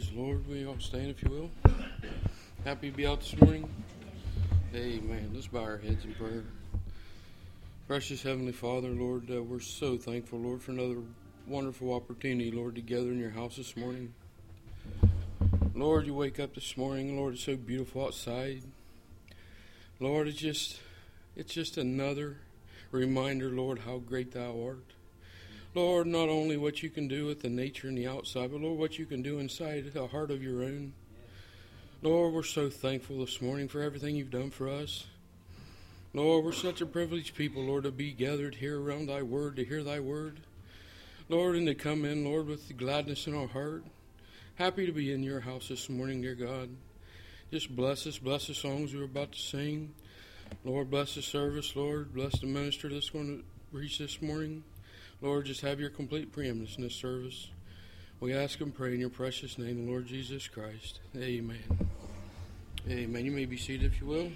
Praise the Lord. We all stand, if you will. Happy to be out this morning. Amen. Let's bow our heads in prayer. Precious Heavenly Father, Lord, we're so thankful, Lord, for another wonderful opportunity, Lord, to gather in your house this morning. Lord, you wake up this morning, Lord, it's so beautiful outside. Lord, it's just another reminder, Lord, how great thou art. Lord, not only what you can do with the nature and the outside, but Lord, what you can do inside a heart of your own. Lord, we're so thankful this morning for everything you've done for us. Lord, we're such a privileged people, Lord, to be gathered here around thy word, to hear thy word. Lord, and to come in, Lord, with the gladness in our heart. Happy to be in your house this morning, dear God. Just bless us, bless the songs we're about to sing. Lord, bless the service, Lord. Bless the minister that's going to preach this morning. Lord, just have your complete preeminence in this service. We ask and pray in your precious name, the Lord Jesus Christ. Amen. Amen. You may be seated if you will.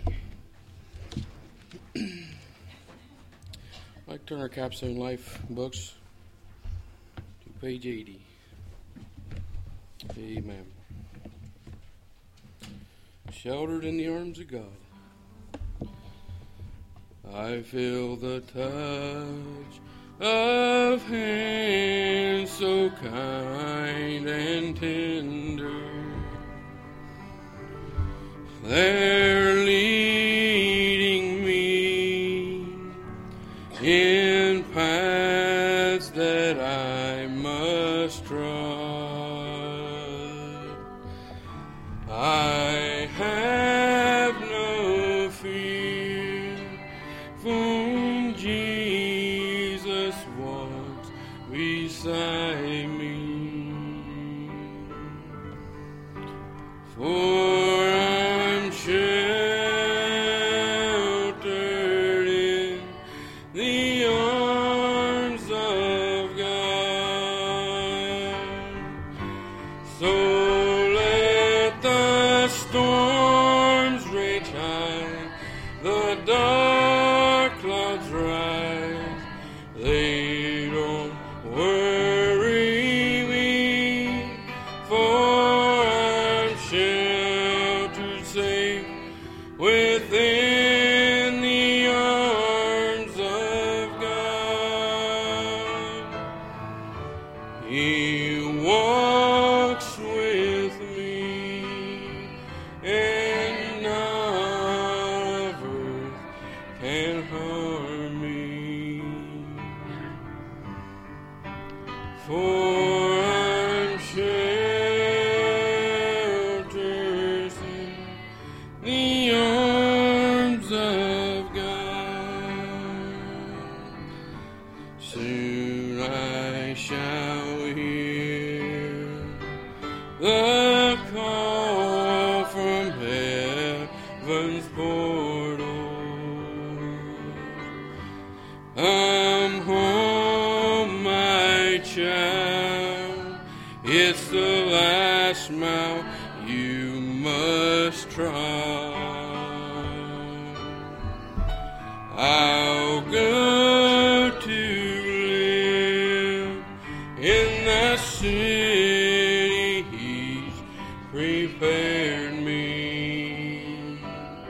I'd like to turn our Capstone Life books to page 80. Amen. Sheltered in the arms of God, I feel the touch of hands so kind and tender. They're leading me in paths that I must trod. I have no fear, for Jesus walks beside me. For I'm sheltered in the arms of God. So let the storms rage high, the dark clouds rise, they don't worry me, for I'm sheltered safe within the arms of God. He walks with me, and none of earth can harm me. For I'm sheltered in the arms of God. Soon I shall hear the call from heaven's portal. Come home, my child. It's the last mile you must trod. I'll go to live in that city he's prepared me.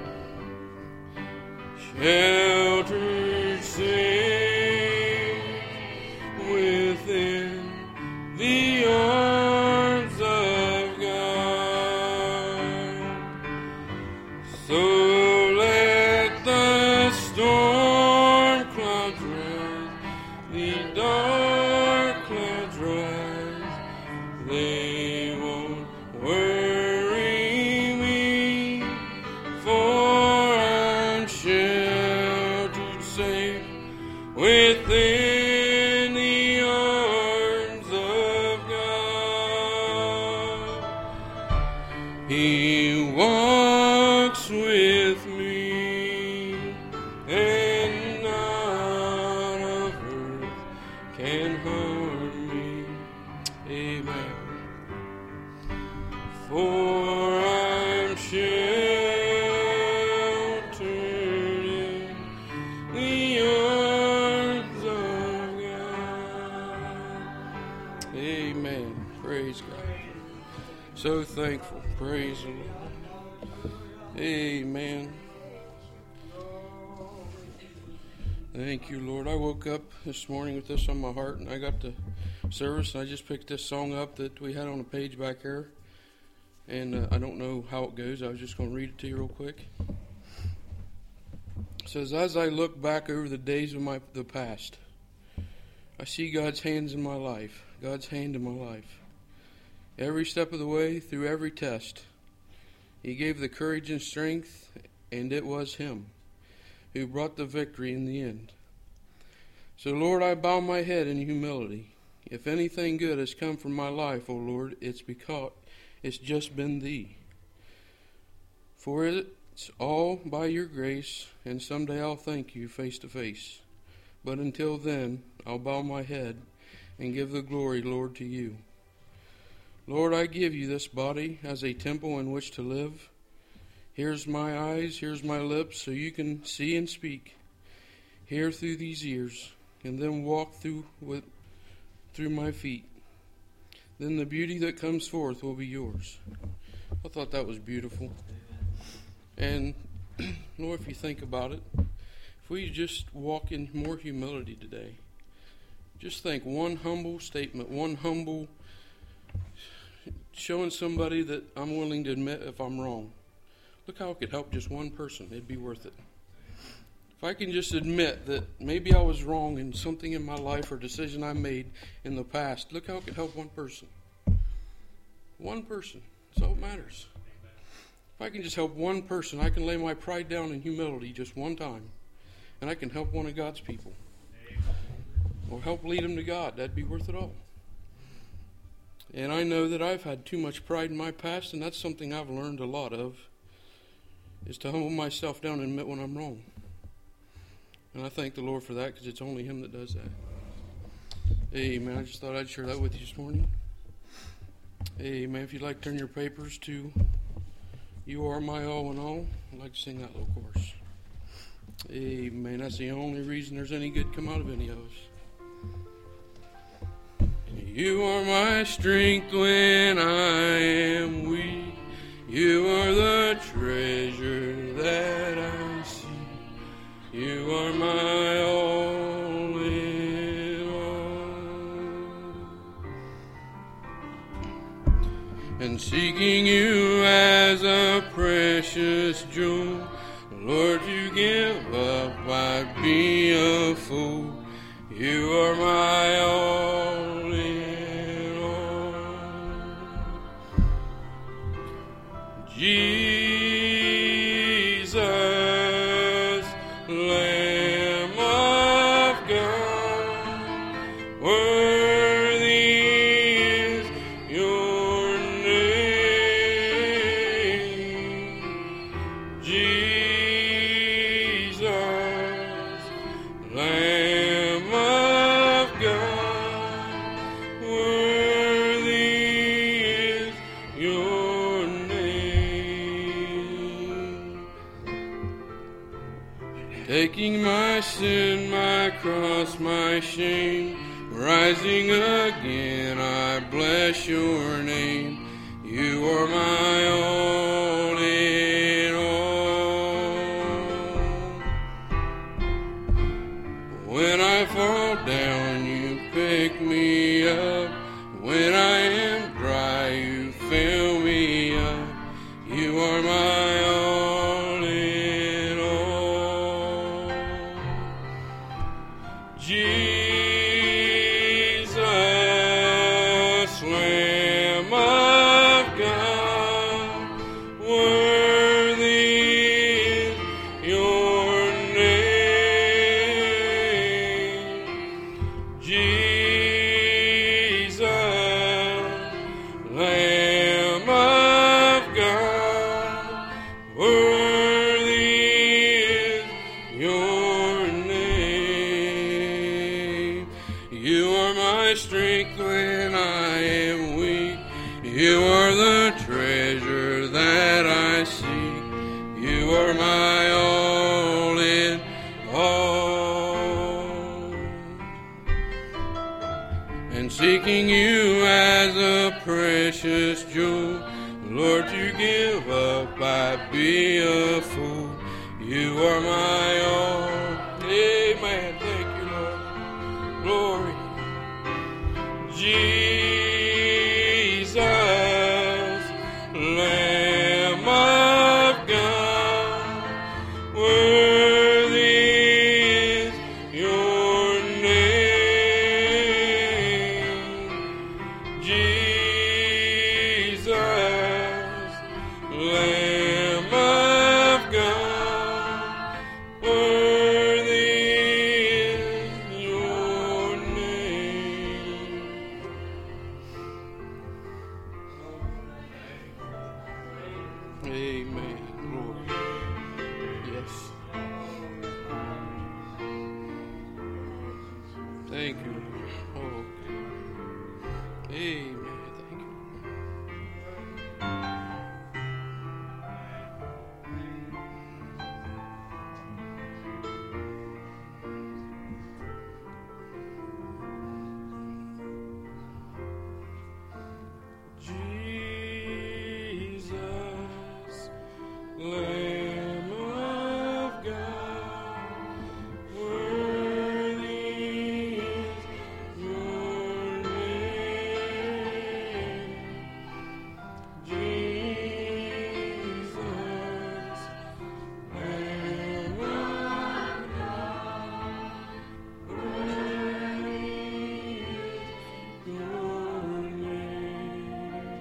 Sheltered safe within the arms of God. So let the storm clouds rise, the dark clouds rise, they won't worry me, for I'm sheltered safe within the arms of God. He walks with me, and none of earth can harm me. Amen. For I'm sheltered in the arms of God. Amen. Praise God. So thankful. Praise the Lord. Amen. Thank you, Lord. I woke up this morning with this on my heart, and I got to service, and I just picked this song up that we had on a page back here. And I don't know how it goes. I was just going to read it to you real quick. It says, as I look back over the days of the past, I see God's hands in my life. God's hand in my life. Every step of the way, through every test, He gave the courage and strength, and it was Him who brought the victory in the end. So, Lord, I bow my head in humility. If anything good has come from my life, O Lord, it's because it's just been Thee. For it's all by Your grace, and someday I'll thank You face to face. But until then, I'll bow my head and give the glory, Lord, to You. Lord, I give You this body as a temple in which to live. Here's my eyes, here's my lips, so You can see and speak. Hear through these ears, and then walk through my feet. Then the beauty that comes forth will be Yours. I thought that was beautiful. And, Lord, if you think about it, if we just walk in more humility today, just think one humble statement, one humble showing somebody that I'm willing to admit if I'm wrong. Look how it could help just one person. It'd be worth it. If I can just admit that maybe I was wrong in something in my life or decision I made in the past, look how it could help one person. One person. That's all that matters. If I can just help one person, I can lay my pride down in humility just one time, and I can help one of God's people. Or help lead them to God. That'd be worth it all. And I know that I've had too much pride in my past, and that's something I've learned a lot of, is to humble myself down and admit when I'm wrong. And I thank the Lord for that, because it's only Him that does that. Amen. I just thought I'd share that with you this morning. Amen. If you'd like to turn your papers to You Are My All in All, I'd like to sing that little chorus. Amen. That's the only reason there's any good come out of any of us. You are my strength when I am weak. You are the treasure that I see. You are my all in all. And seeking You as a precious jewel, Lord, to give up I'd be a fool. You are my all in all. Jesus, Lamb of God, worthy is Your name. Jesus, Lamb of God, worthy is Your name. Taking my sin, my cross, my shame, rising again, I bless Your name. You are my all in all. When I fall down, You pick me up. When I am dry, You fill me up. You are my all in all. Jesus, Lamb of God, worthy is Your name. Jesus, Lamb of God, worthy is Your name. You are my strength when I am weak. You are the treasure that I seek. You are my all in all. And seeking You as a precious jewel, Lord, to give up, I'd be a fool. You are my all. Amen. Thank you, Lord. Glory. Jesus, Lamb of God, worthy is your name. Jesus, Lamb of God, worthy is your name. Amen, Lord. Yes. Thank you, Lord. Oh, amen. Thank you. Jesus, Lamb of God, worthy is your name. Jesus, Lamb of God, worthy is your name.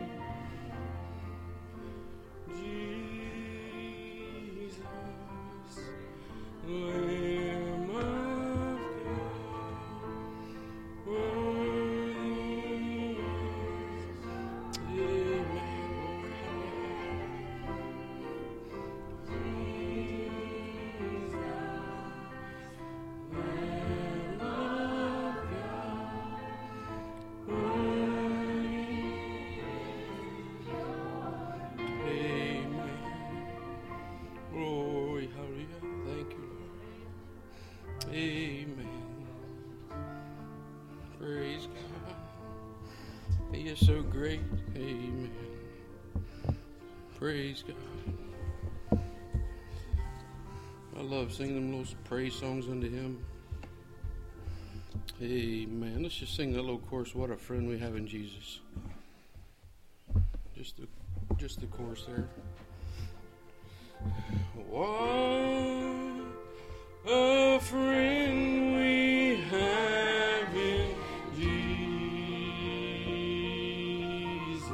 Jesus, Lamb of God, worthy is, Lamb of God, amen. Glory, hallelujah. Thank you, Lord. Amen. Praise God. He is so great. Amen. Praise God. I love singing them little praise songs unto Him. Amen. Let's just sing that little chorus. What a friend we have in Jesus. Just the chorus there. What a friend we have in Jesus.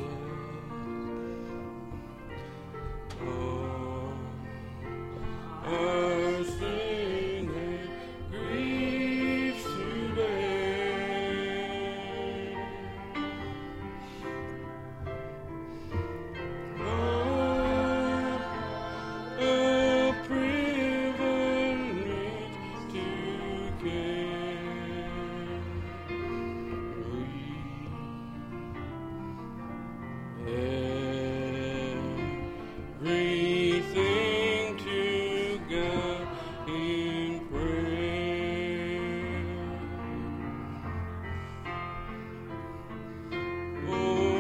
All our sin and griefs to bear. A privilege to carry everything to God in prayer. Oh,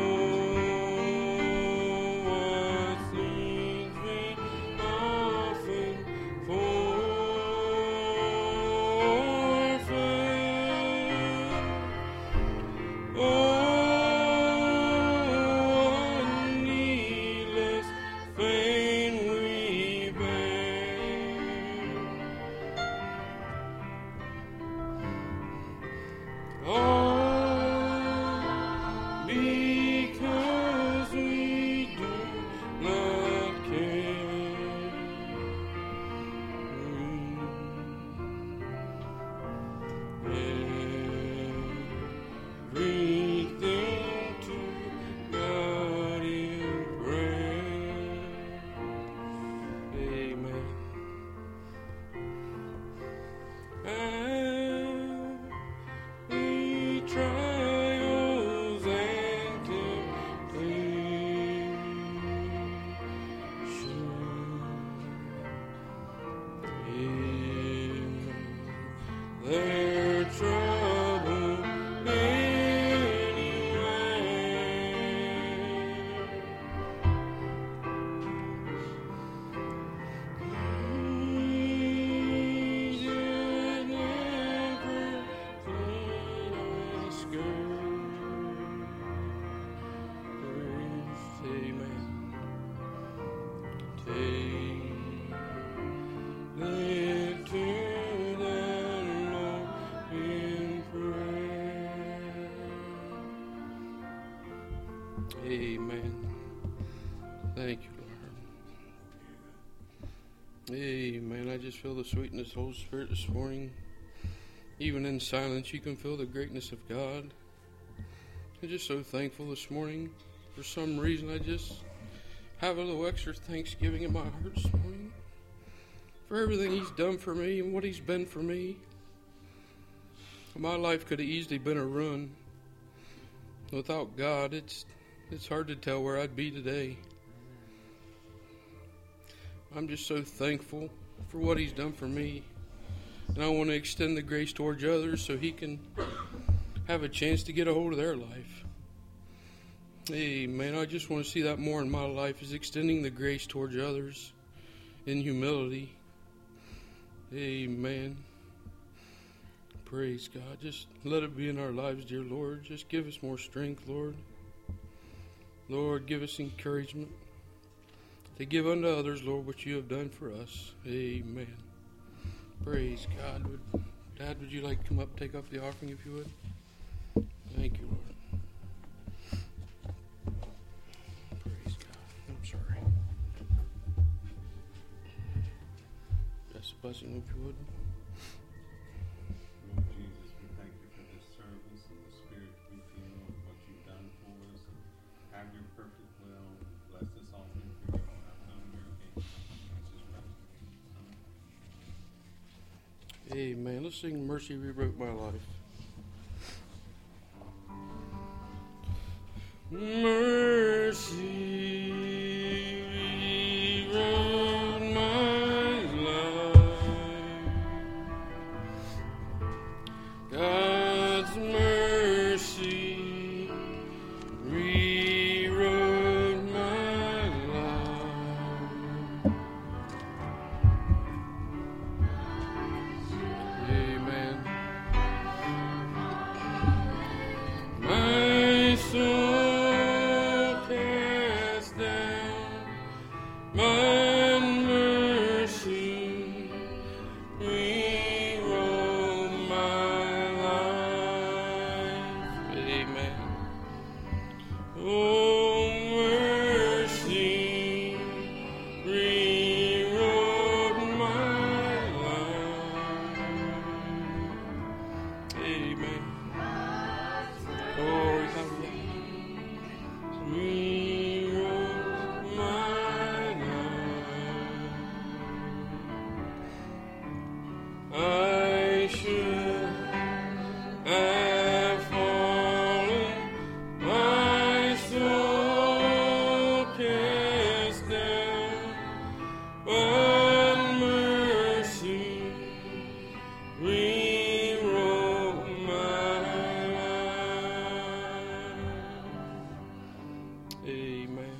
what things we often forfeit. Oh, what needless pain we bear. All because we do not care. Everything to God in prayer. Amen. And we trials and Amen. Thank you, Lord. Amen. I just feel the sweetness of the Holy Spirit this morning. Even in silence, you can feel the greatness of God. I'm just so thankful this morning. For some reason, I just have a little extra thanksgiving in my heart this morning for everything He's done for me and what He's been for me. My life could have easily been a ruin. Without God, it's hard to tell where I'd be today. I'm just so thankful for what He's done for me. And I want to extend the grace towards others so He can have a chance to get a hold of their life. Amen. I just want to see that more in my life, is extending the grace towards others in humility. Amen. Praise God. Just let it be in our lives, dear Lord. Just give us more strength, Lord. Lord, give us encouragement to give unto others, Lord, what you have done for us. Amen. Praise God. Dad, would you like to come up and take up the offering if you would? Thank you, Lord. Praise God. I'm sorry. That's a blessing if you would. Lord Jesus, we thank you for this service and the spirit we feel and what you've done for us. And have your perfect will. Bless us all for your outcome of your kingdom. Amen. Let's sing Mercy Rewrote My Life. Mercy rewrote my life. God's mercy rewrote my life. Amen. My soul cast down, my mercy rewrote my life. Amen. Oh, mercy rewrote my life. Amen. Glory, hallelujah. Rewrote my life. I should have fallen, my soul cast down, but mercy rewrote my life. Amen.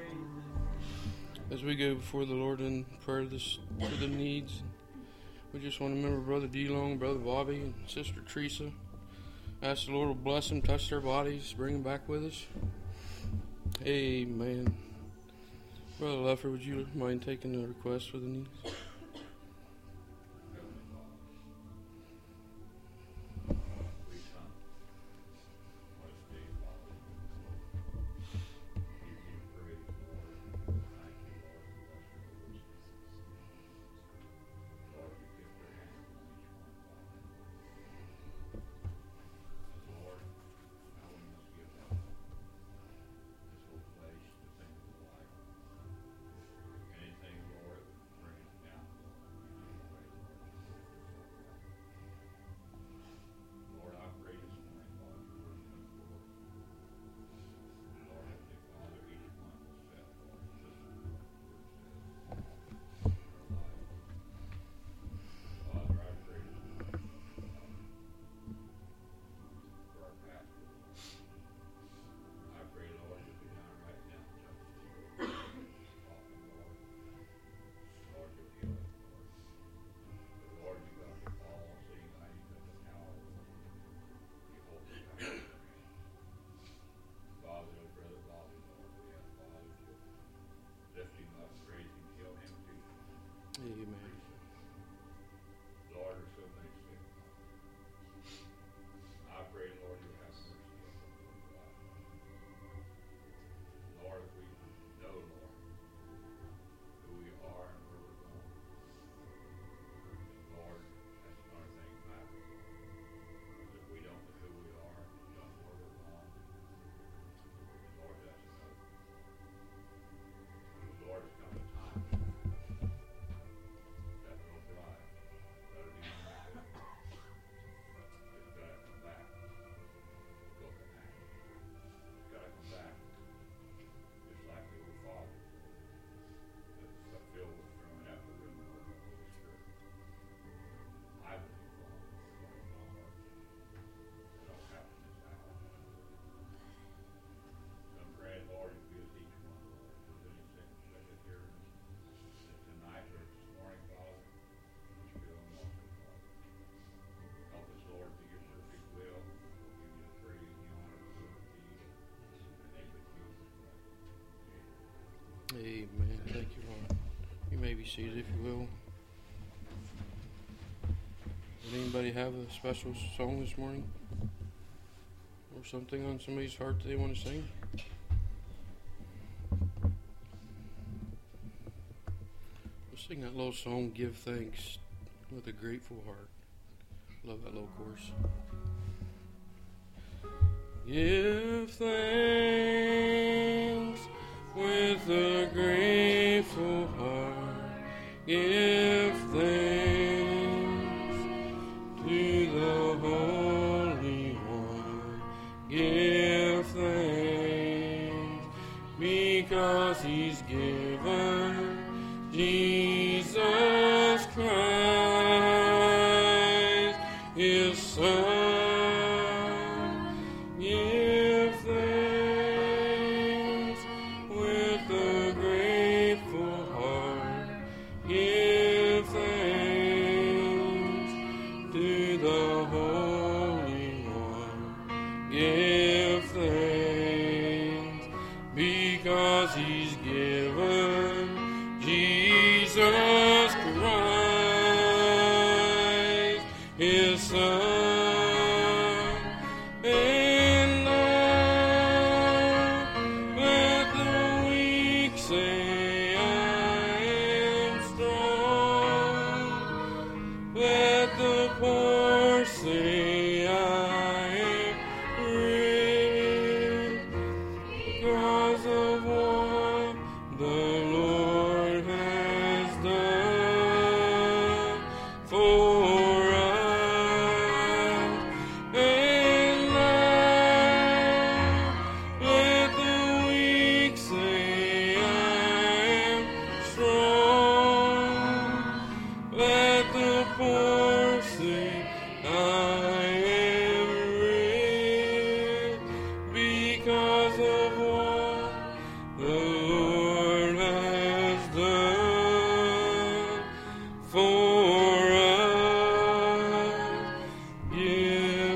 As we go before the Lord in prayer for the needs, we just want to remember Brother D-Long, Brother Bobby, and Sister Teresa. Ask the Lord will bless them, touch their bodies, bring them back with us. Amen. Brother Leffer, would you mind taking the request for the needs? Anything, Lord, bring it down. seated, if you will. Does anybody have a special song this morning? Or something on somebody's heart that they want to sing? We'll sing that little song, Give Thanks, with a grateful heart. Love that little chorus. Give thanks with a grateful heart. Give thanks to the Holy One. Give thanks because He's given Jesus Christ, His Son. Give thanks with a grateful heart. Give thanks to the Holy One. Give thanks because He's given Jesus Christ, His Son. And now let the weak say, I am strong. Let the poor say, I am rich, because of what the Lord has done for us. And now let the weak say, I am strong. Let the poor say, I am rich, because of what the Lord has done for us. Give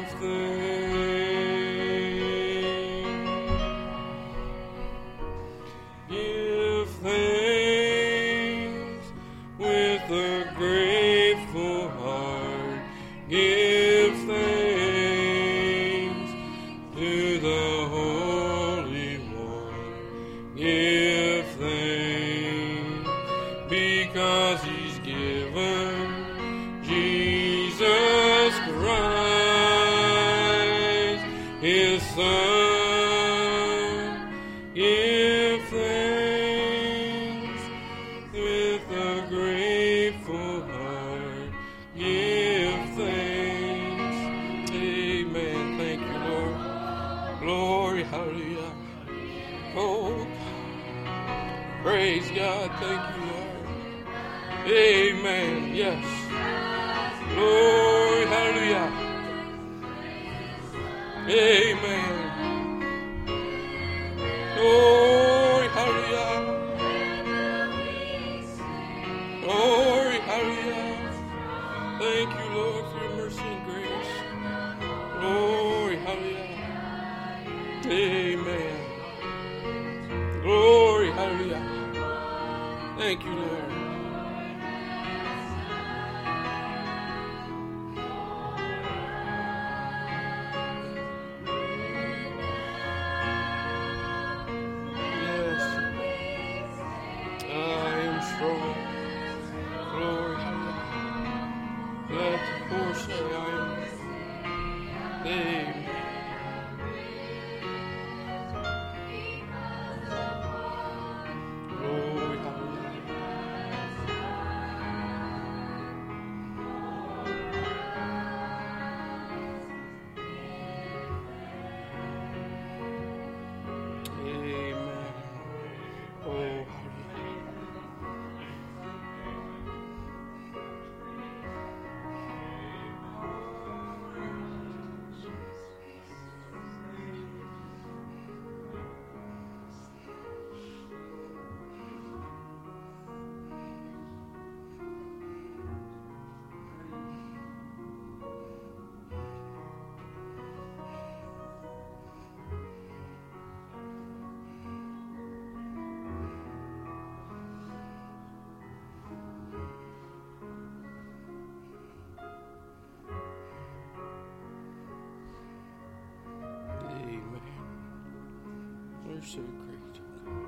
thanks. Give thanks with a grateful heart. Give thanks to the Holy One. Give thanks because He's given Jesus Christ, His Son. Give thanks with a grateful heart. Give thanks. Amen. Thank you, Lord. Glory, hallelujah. Oh, praise God. Thank you, Lord. Amen. Yes. Glory, hallelujah. Amen. Glory, hallelujah. Glory, hallelujah. Thank you, Lord, for your mercy and grace. Glory, hallelujah. Amen. Glory, hallelujah. Thank you, Lord. Yes. I am strong. Glory, hallelujah. Let the poor say I am. Amen. Glory, hallelujah. are so great.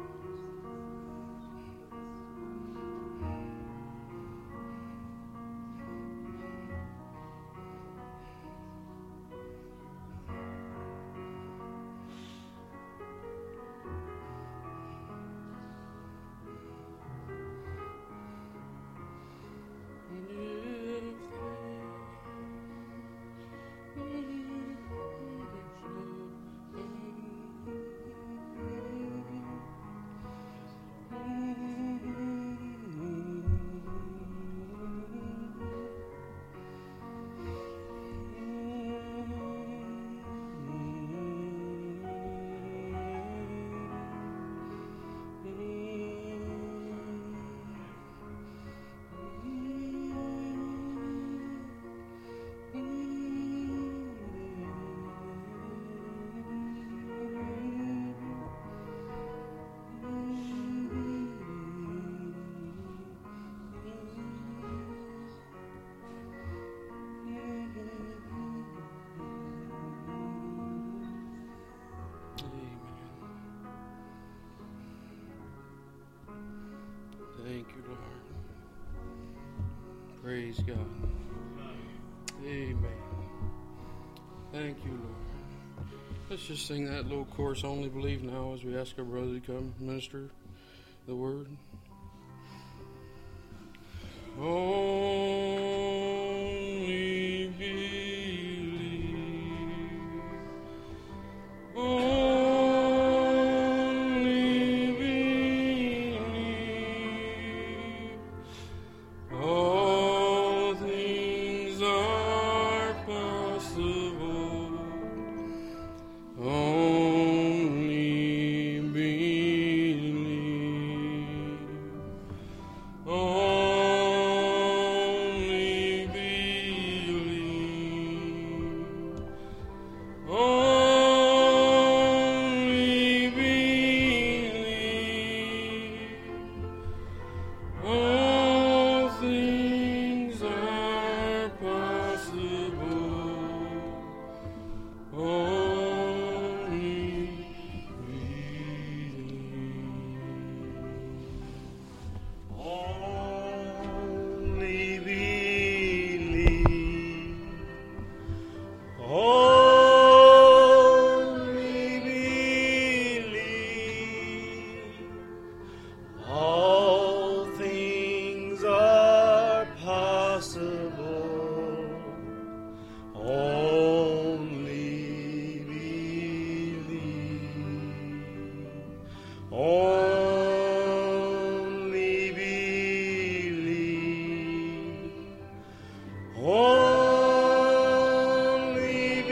Thank you, Lord. Praise God. Amen. Thank you, Lord. Let's just sing that little chorus, Only Believe, now as we ask our brother to come minister the word. Only believe. Only believe. All things are possible. Only believe. Only believe. Only believe. All things are possible. Only believe. Only believe. Only believe. All things are possible. Only believe. Only believe. Only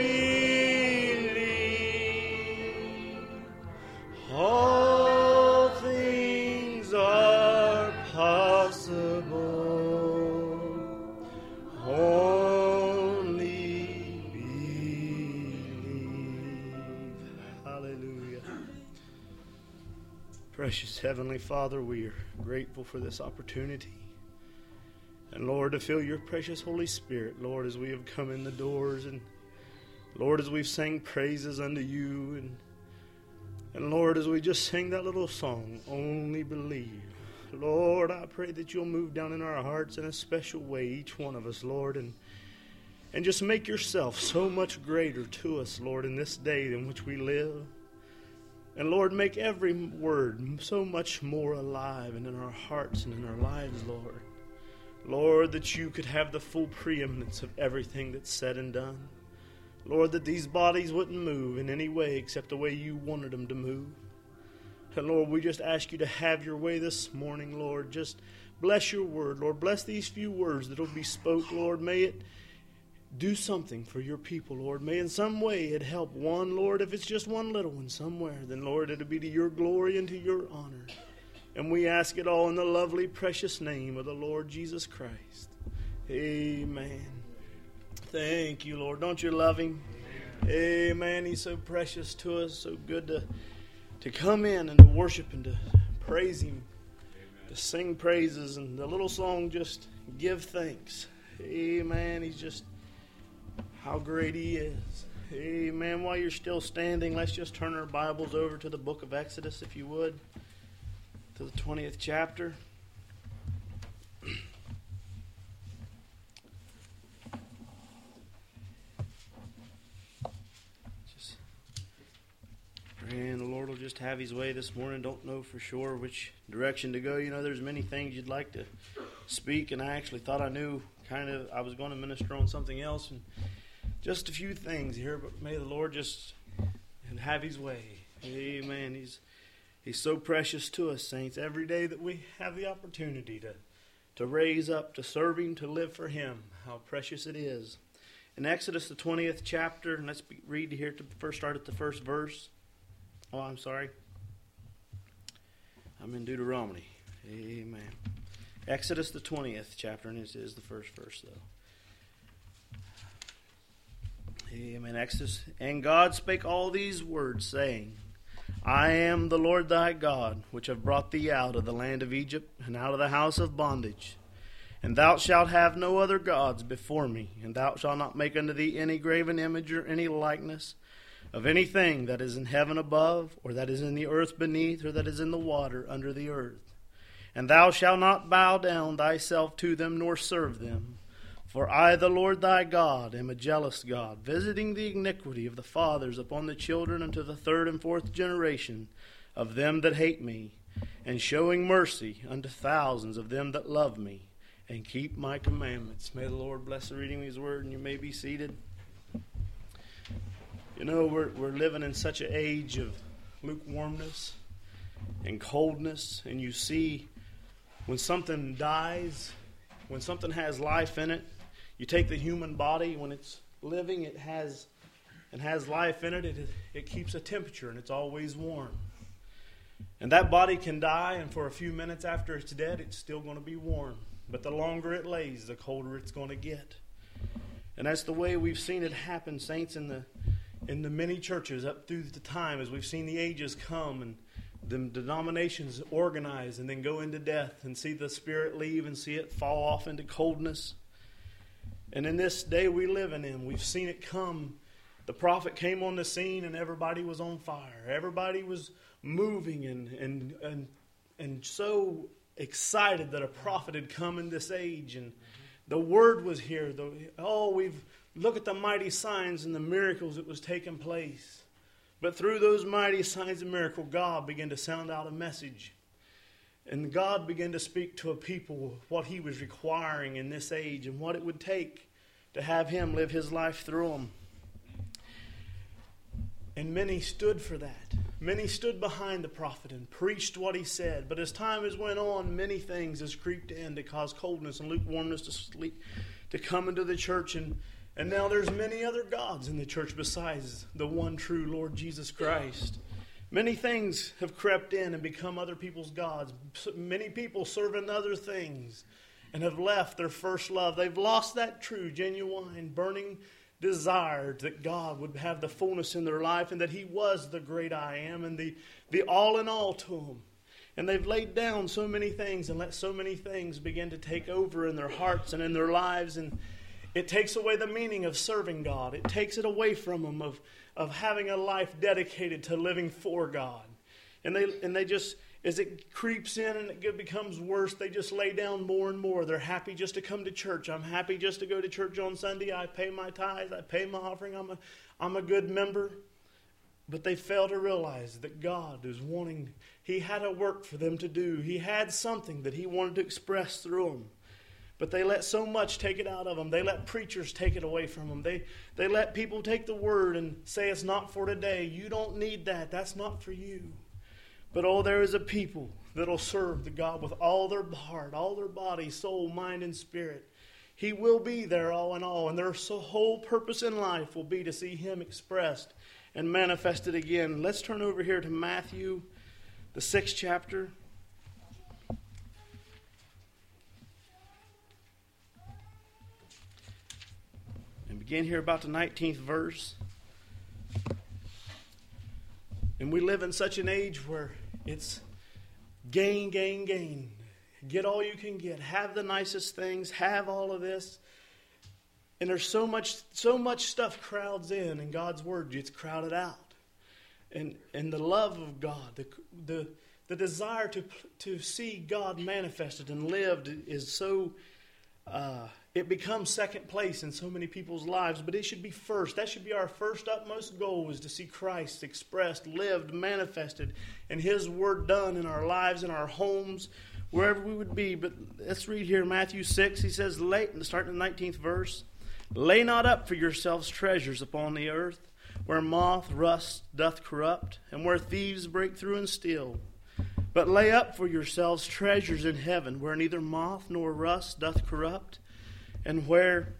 believe. All things are possible. Only believe. Hallelujah. Precious Heavenly Father, we are grateful for this opportunity. And Lord, to feel your precious Holy Spirit, Lord, as we have come in the doors, and Lord, as we've sang praises unto you, and Lord, as we just sang that little song, Only Believe. Lord, I pray that you'll move down in our hearts in a special way, each one of us, Lord, and just make yourself so much greater to us, Lord, in this day in which we live. And Lord, make every word so much more alive and in our hearts and in our lives, Lord. Lord, that you could have the full preeminence of everything that's said and done. Lord, that these bodies wouldn't move in any way except the way you wanted them to move. And Lord, we just ask you to have your way this morning, Lord. Just bless your word, Lord. Bless these few words that will be spoke, Lord. May it do something for your people, Lord. May in some way it help one, Lord. If it's just one little one somewhere, then, Lord, it'll be to your glory and to your honor. And we ask it all in the lovely, precious name of the Lord Jesus Christ. Amen. Thank you, Lord. Don't you love him? Amen. He's so precious to us, so good to come in and to worship and to praise him, to sing praises, and the little song, just give thanks. Amen. He's just, how great he is. Amen. While you're still standing, let's just turn our Bibles over to the book of Exodus, if you would, to the 20th chapter. Just praying the Lord will just have His way this morning. Don't know for sure which direction to go. You know, there's many things you'd like to speak, and I actually thought I knew I was going to minister on something else, and just a few things here, but may the Lord just have His way. Amen. He's so precious to us, saints. Every day that we have the opportunity to raise up, to serve Him, to live for Him, how precious it is. In Exodus, the 20th chapter, and let's read here to first start at the first verse. Oh, I'm sorry. I'm in Deuteronomy. Amen. Exodus, the 20th chapter, and this is the first verse, though. Amen. Exodus. And God spake all these words, saying, I am the Lord thy God, which have brought thee out of the land of Egypt, and out of the house of bondage. And thou shalt have no other gods before me, and thou shalt not make unto thee any graven image or any likeness of anything that is in heaven above, or that is in the earth beneath, or that is in the water under the earth. And thou shalt not bow down thyself to them, nor serve them. For I, the Lord thy God, am a jealous God, visiting the iniquity of the fathers upon the children unto the third and fourth generation of them that hate me, and showing mercy unto thousands of them that love me, and keep my commandments. May the Lord bless the reading of His word, and you may be seated. You know, we're living in such an age of lukewarmness and coldness, and you see when something dies, when something has life in it, you take the human body, when it's living, it has life in it, it keeps a temperature, and it's always warm. And that body can die, and for a few minutes after it's dead, it's still going to be warm. But the longer it lays, the colder it's going to get. And that's the way we've seen it happen, saints, in the many churches up through the time, as we've seen the ages come, and the denominations organize and then go into death, and see the Spirit leave and see it fall off into coldness. And in this day we live in, we've seen it come. The prophet came on the scene and everybody was on fire. Everybody was moving and so excited that a prophet had come in this age, and the word was here. Look at the mighty signs and the miracles that was taking place. But through those mighty signs and miracles, God began to sound out a message. And God began to speak to a people what He was requiring in this age and what it would take to have Him live His life through them. And many stood for that. Many stood behind the prophet and preached what he said. But as time has went on, many things has creeped in to cause coldness and lukewarmness to come into the church. And now there's many other gods in the church besides the one true Lord Jesus Christ. Many things have crept in and become other people's gods. Many people serving other things and have left their first love. They've lost that true, genuine, burning desire that God would have the fullness in their life, and that He was the great I am and the all in all to them. And they've laid down so many things and let so many things begin to take over in their hearts and in their lives, and it takes away the meaning of serving God. It takes it away from them of having a life dedicated to living for God. And they just, as it creeps in and it becomes worse, they just lay down more and more. They're happy just to come to church. I'm happy just to go to church on Sunday. I pay my tithes. I pay my offering. I'm a good member. But they fail to realize that God is wanting, He had a work for them to do. He had something that He wanted to express through them. But they let so much take it out of them. They let preachers take it away from them. They let people take the word and say it's not for today. You don't need that. That's not for you. But there is a people that will serve the God with all their heart, all their body, soul, mind, and spirit. He will be there all in all. And their whole purpose in life will be to see Him expressed and manifested again. Let's turn over here to Matthew, the 6th chapter. Begin here about the 19th verse. And we live in such an age where it's gain, gain, gain. Get all you can get. Have the nicest things. Have all of this. And there's so much stuff crowds in, and God's word gets crowded out. And the love of God, the desire to see God manifested and lived is so, it becomes second place in so many people's lives, but it should be first. That should be our first utmost goal, is to see Christ expressed, lived, manifested, and His word done in our lives, in our homes, wherever we would be. But let's read here Matthew 6. He says, starting in the 19th verse, "Lay not up for yourselves treasures upon the earth, where moth, rust doth corrupt, and where thieves break through and steal. But lay up for yourselves treasures in heaven, where neither moth nor rust doth corrupt, and where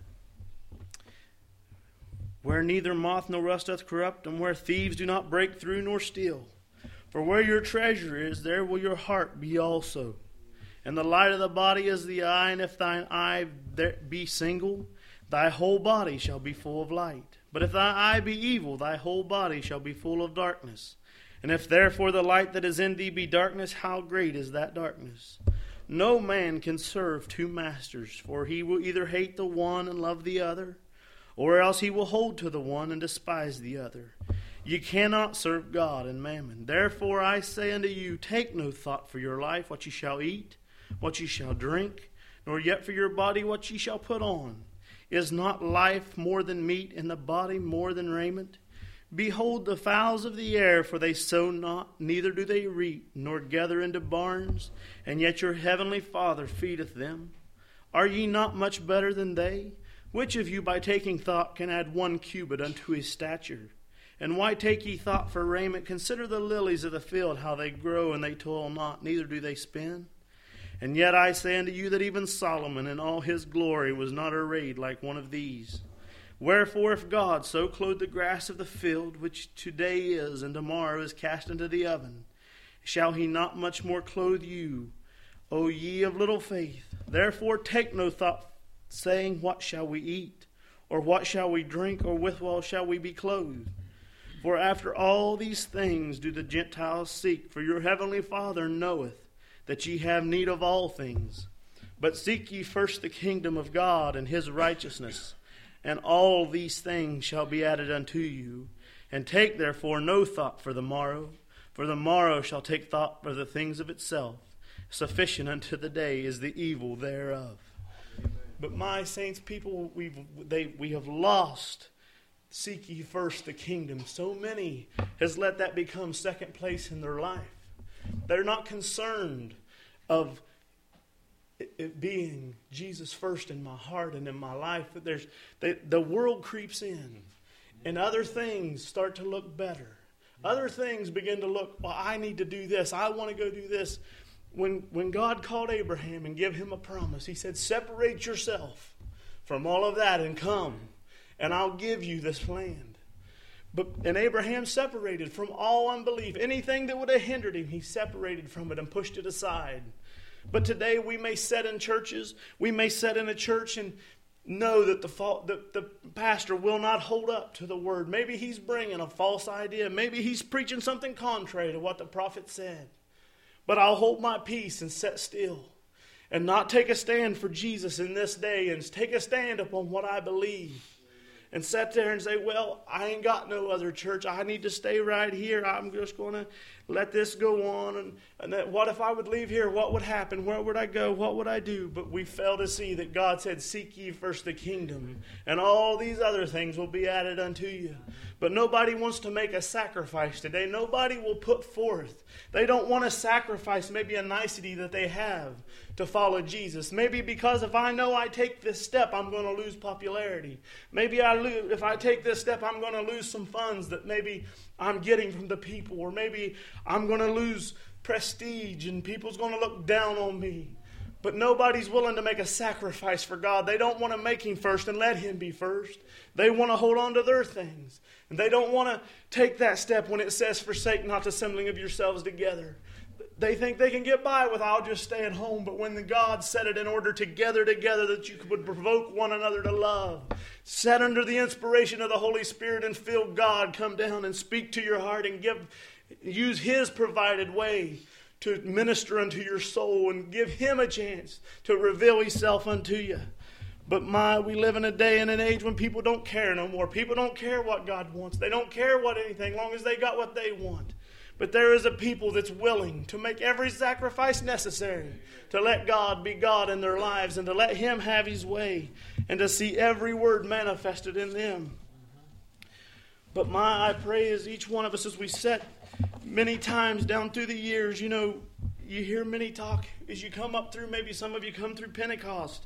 neither moth nor rust doth corrupt, and where thieves do not break through nor steal. For where your treasure is, there will your heart be also. And the light of the body is the eye, and if thine eye be single, thy whole body shall be full of light. But if thy eye be evil, thy whole body shall be full of darkness. And if therefore the light that is in thee be darkness, how great is that darkness? No man can serve two masters, for he will either hate the one and love the other, or else he will hold to the one and despise the other. You cannot serve God and mammon. Therefore I say unto you, take no thought for your life, what ye shall eat, what ye shall drink, nor yet for your body what ye shall put on. Is not life more than meat, and the body more than raiment? Behold the fowls of the air, for they sow not, neither do they reap, nor gather into barns, and yet your heavenly Father feedeth them. Are ye not much better than they? Which of you by taking thought can add 1 cubit unto his stature? And why take ye thought for raiment? Consider the lilies of the field, how they grow, and they toil not, neither do they spin. And yet I say unto you that even Solomon in all his glory was not arrayed like one of these. Wherefore if God so clothe the grass of the field, which today is and tomorrow is cast into the oven, shall he not much more clothe you, O ye of little faith? Therefore take no thought, saying, what shall we eat? Or what shall we drink? Or withal shall we be clothed? For after all these things do the Gentiles seek, for your heavenly Father knoweth that ye have need of all things. But seek ye first the kingdom of God and his righteousness, and all these things shall be added unto you. And take therefore no thought for the morrow shall take thought for the things of itself. Sufficient unto the day is the evil thereof. But my saints, people, we have lost. Seek ye first the kingdom. So many has let that become second place in their life. They're not concerned of it being Jesus first in my heart and in my life. But the world creeps in, and other things start to look better. Other things begin to look, well, I need to do this. I want to go do this. When God called Abraham and gave him a promise, he said, separate yourself from all of that and come, and I'll give you this land. And Abraham separated from all unbelief. Anything that would have hindered him, he separated from it and pushed it aside. But today we may sit in churches, we may sit in a church and know that the pastor will not hold up to the word. Maybe he's bringing a false idea. Maybe he's preaching something contrary to what the prophet said. But I'll hold my peace and sit still and not take a stand for Jesus in this day and take a stand upon what I believe. And sit there and say, well, I ain't got no other church. I need to stay right here. I'm just going to let this go on. And that, what if I would leave here? What would happen? Where would I go? What would I do? But we fail to see that God said, seek ye first the kingdom, and all these other things will be added unto you. But nobody wants to make a sacrifice today. Nobody will put forth. They don't want to sacrifice maybe a nicety that they have to follow Jesus. Maybe because if I know I take this step, I'm going to lose popularity. Maybe if I take this step, I'm going to lose some funds that maybe I'm getting from the people. Or maybe I'm going to lose prestige and people's going to look down on me. But nobody's willing to make a sacrifice for God. They don't want to make him first and let him be first. They want to hold on to their things. And they don't want to take that step when it says, forsake not the assembling of yourselves together. They think they can get by with, I'll just stay at home. But when God said it in order to gather together that you would provoke one another to love, set under the inspiration of the Holy Spirit and feel God come down and speak to your heart and use his provided way to minister unto your soul and give him a chance to reveal himself unto you. But we live in a day and an age when people don't care no more. People don't care what God wants. They don't care what anything, long as they got what they want. But there is a people that's willing to make every sacrifice necessary to let God be God in their lives and to let Him have His way and to see every word manifested in them. But I pray as each one of us, as we set many times down through the years, you hear many talk as you come up through, maybe some of you come through Pentecost,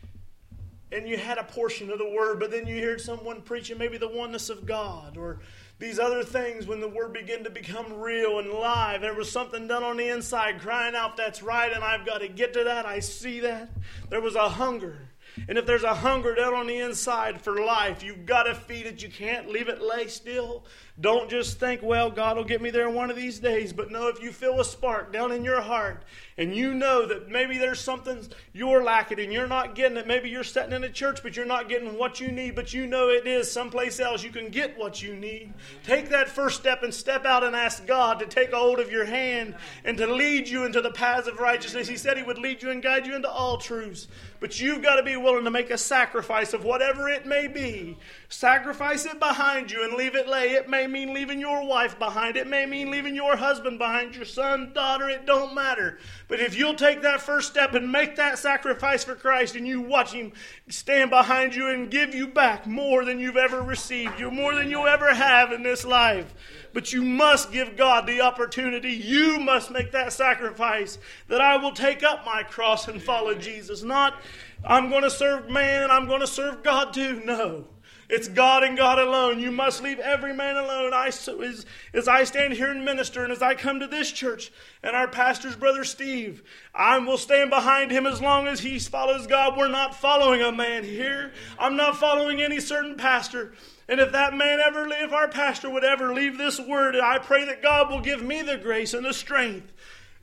and you had a portion of the Word, but then you heard someone preaching maybe the oneness of God or these other things when the Word began to become real and live. There was something done on the inside crying out, that's right, and I've got to get to that. I see that. There was a hunger. And if there's a hunger down on the inside for life, you've got to feed it. You can't leave it lay still. Don't just think, well, God will get me there one of these days. But no, if you feel a spark down in your heart and you know that maybe there's something you're lacking and you're not getting it. Maybe you're sitting in a church but you're not getting what you need, but you know it is someplace else you can get what you need. Take that first step and step out and ask God to take a hold of your hand and to lead you into the paths of righteousness. He said He would lead you and guide you into all truths. But you've got to be willing to make a sacrifice of whatever it may be. Sacrifice it behind you and leave it lay. It may mean leaving your wife behind. It may mean leaving your husband behind, your son, daughter. It don't matter. But if you'll take that first step and make that sacrifice for Christ and you watch Him stand behind you and give you back more than you've ever received, more than you'll ever have in this life. But you must give God the opportunity. You must make that sacrifice that I will take up my cross and follow Jesus. Not, I'm going to serve man and I'm going to serve God too. No. It's God and God alone. You must leave every man alone. As I stand here and minister, and as I come to this church, and our pastor's brother Steve, I will stand behind him as long as he follows God. We're not following a man here. I'm not following any certain pastor. And if that man if our pastor would ever leave this word, I pray that God will give me the grace and the strength.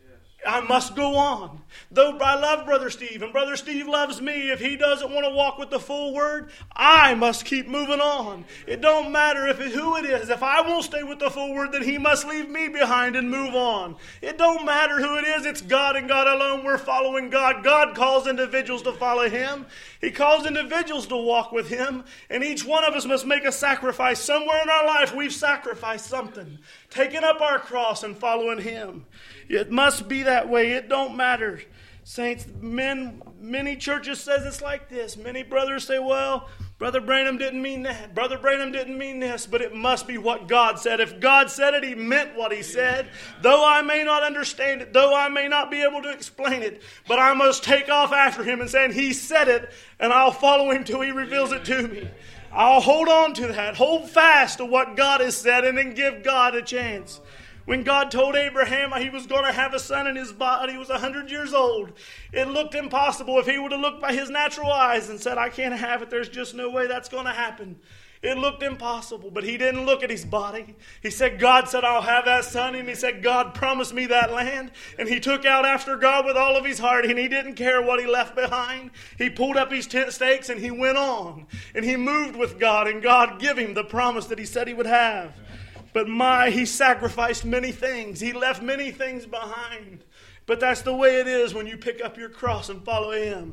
I must go on. Though I love Brother Steve, and Brother Steve loves me, if he doesn't want to walk with the full word, I must keep moving on. It don't matter who it is. If I won't stay with the full word, then he must leave me behind and move on. It don't matter who it is. It's God and God alone. We're following God. God calls individuals to follow Him. He calls individuals to walk with Him. And each one of us must make a sacrifice. Somewhere in our life, we've sacrificed something. Taking up our cross and following Him. It must be that way. It don't matter. Saints, many churches says it's like this. Many brothers say, well, Brother Branham didn't mean that. Brother Branham didn't mean this. But it must be what God said. If God said it, He meant what He said. Though I may not understand it, though I may not be able to explain it, but I must take off after Him and saying, He said it, and I'll follow Him till He reveals it to me. I'll hold on to that. Hold fast to what God has said and then give God a chance. When God told Abraham He was going to have a son in his body, he was 100 years old. It looked impossible. If he would have looked by his natural eyes and said, I can't have it, there's just no way that's going to happen. It looked impossible, but he didn't look at his body. He said, God said, I'll have that son. And he said, God promised me that land. And he took out after God with all of his heart, and he didn't care what he left behind. He pulled up his tent stakes and he went on. And he moved with God, and God gave him the promise that He said he would have. But he sacrificed many things. He left many things behind. But that's the way it is when you pick up your cross and follow Him.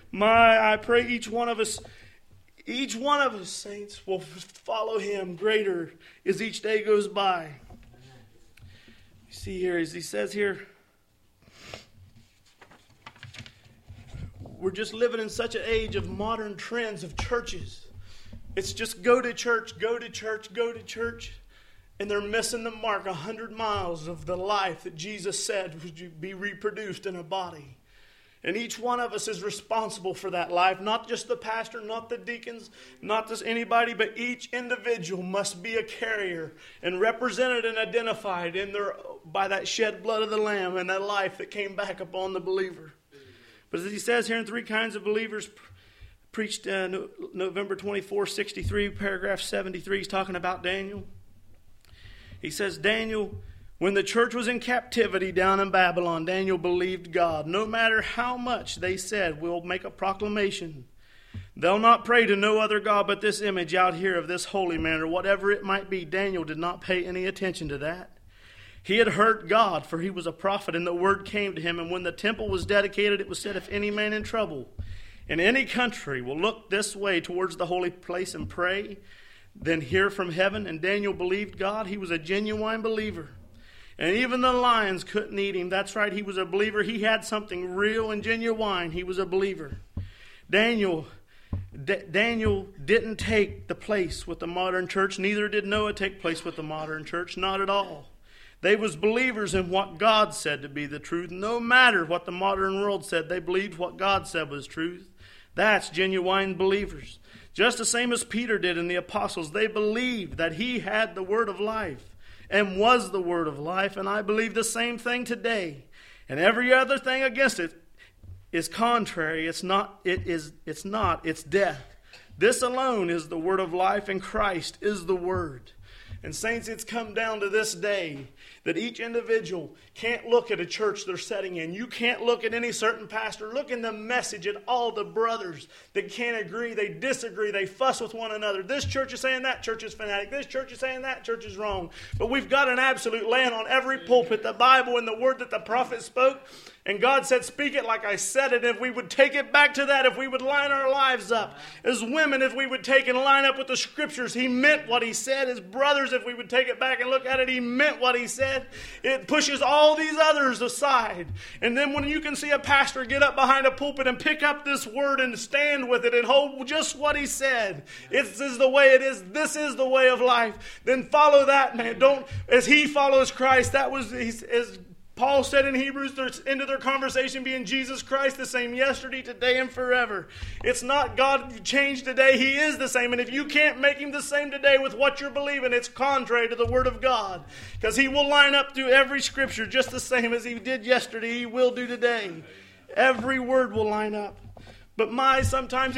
I pray each one of us, saints, will follow Him greater as each day goes by. You see here, as he says here, we're just living in such an age of modern trends of churches. It's just go to church, go to church, go to church. And they're missing the mark 100 miles of the life that Jesus said would be reproduced in a body. And each one of us is responsible for that life. Not just the pastor, not the deacons, not just anybody, but each individual must be a carrier and represented and identified by that shed blood of the Lamb and that life that came back upon the believer. But as he says here in 3 Kinds of Believers, preached November 24, 63, paragraph 73, he's talking about Daniel. He says, Daniel, when the church was in captivity down in Babylon, Daniel believed God. No matter how much they said, we'll make a proclamation. They'll not pray to no other God but this image out here of this holy man, or whatever it might be. Daniel did not pay any attention to that. He had heard God, for he was a prophet, and the word came to him. And when the temple was dedicated, it was said, if any man in trouble, in any country will look this way towards the holy place and pray, then hear from heaven. And Daniel believed God. He was a genuine believer. And even the lions couldn't eat him. That's right, he was a believer. He had something real and genuine. He was a believer. Daniel didn't take the place with the modern church. Neither did Noah take place with the modern church. Not at all. They was believers in what God said to be the truth. No matter what the modern world said, they believed what God said was truth. That's genuine believers. Just the same as Peter did and the apostles. They believed that he had the word of life and was the word of life. And I believe the same thing today. And every other thing against it is contrary. It's death. This alone is the word of life, and Christ is the word. And saints, it's come down to this day that each individual can't look at a church they're sitting in. You can't look at any certain pastor. Look in the message at all the brothers that can't agree. They disagree. They fuss with one another. This church is saying that church is fanatic. This church is saying that church is wrong. But we've got an absolute land on every pulpit, the Bible and the word that the prophet spoke. And God said, speak it like I said it. If we would take it back to that, if we would line our lives up. As women, if we would take and line up with the scriptures, he meant what he said. As brothers, if we would take it back and look at it, he meant what he said. It pushes all these others aside. And then when you can see a pastor get up behind a pulpit and pick up this word and stand with it and hold just what he said. This is the way it is. This is the way of life. Then follow that man. Don't, as he follows Christ, that was, as Paul said in Hebrews, their end of their conversation being Jesus Christ, the same yesterday, today, and forever. It's not God changed today. He is the same. And if you can't make him the same today with what you're believing, it's contrary to the word of God. Because he will line up through every scripture just the same as he did yesterday, he will do today. Every word will line up. But sometimes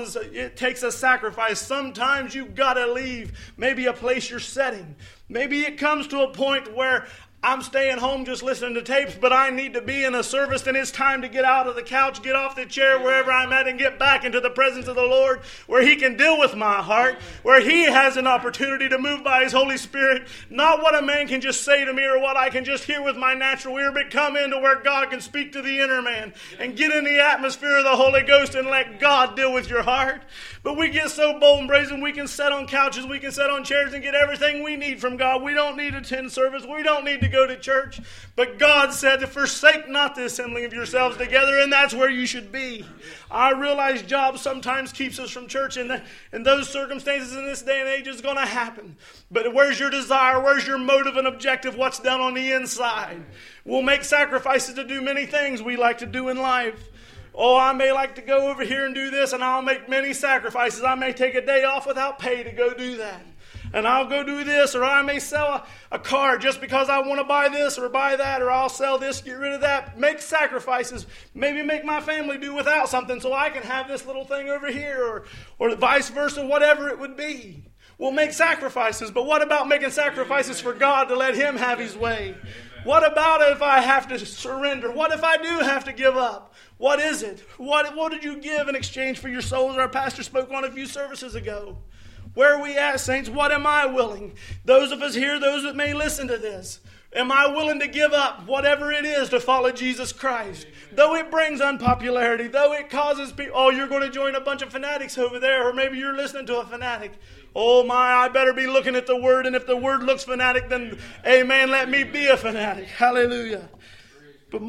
it takes a sacrifice. Sometimes you've got to leave maybe a place you're setting. Maybe it comes to a point where I'm staying home just listening to tapes, but I need to be in a service, and it's time to get out of the couch, get off the chair, wherever I'm at, and get back into the presence of the Lord, where he can deal with my heart, where he has an opportunity to move by his Holy Spirit. Not what a man can just say to me or what I can just hear with my natural ear, but come into where God can speak to the inner man and get in the atmosphere of the Holy Ghost and let God deal with your heart. But we get so bold and brazen, we can sit on couches, we can sit on chairs and get everything we need from God. We don't need to attend service. We don't need to go to church. But God said to forsake not the assembling of yourselves together, and that's where you should be. I realize jobs sometimes keeps us from church, and those circumstances in this day and age is going to happen. But where's your desire? Where's your motive and objective? What's down on the inside? We'll make sacrifices to do many things we like to do in life. Oh, I may like to go over here and do this, and I'll make many sacrifices. I may take a day off without pay to go do that. And I'll go do this, or I may sell a car just because I want to buy this or buy that, or I'll sell this, get rid of that. Make sacrifices. Maybe make my family do without something so I can have this little thing over here, or vice versa, whatever it would be. We'll make sacrifices, but what about making sacrifices for God to let him have his way? What about if I have to surrender? What if I do have to give up? What is it? What did you give in exchange for your souls? Our pastor spoke on a few services ago. Where are we at, saints? What am I willing? Those of us here, those that may listen to this, am I willing to give up whatever it is to follow Jesus Christ? Though it brings unpopularity, though it causes people, oh, you're going to join a bunch of fanatics over there, or maybe you're listening to a fanatic. Oh my, I better be looking at the Word, and if the Word looks fanatic, then amen, let me be a fanatic. Hallelujah. But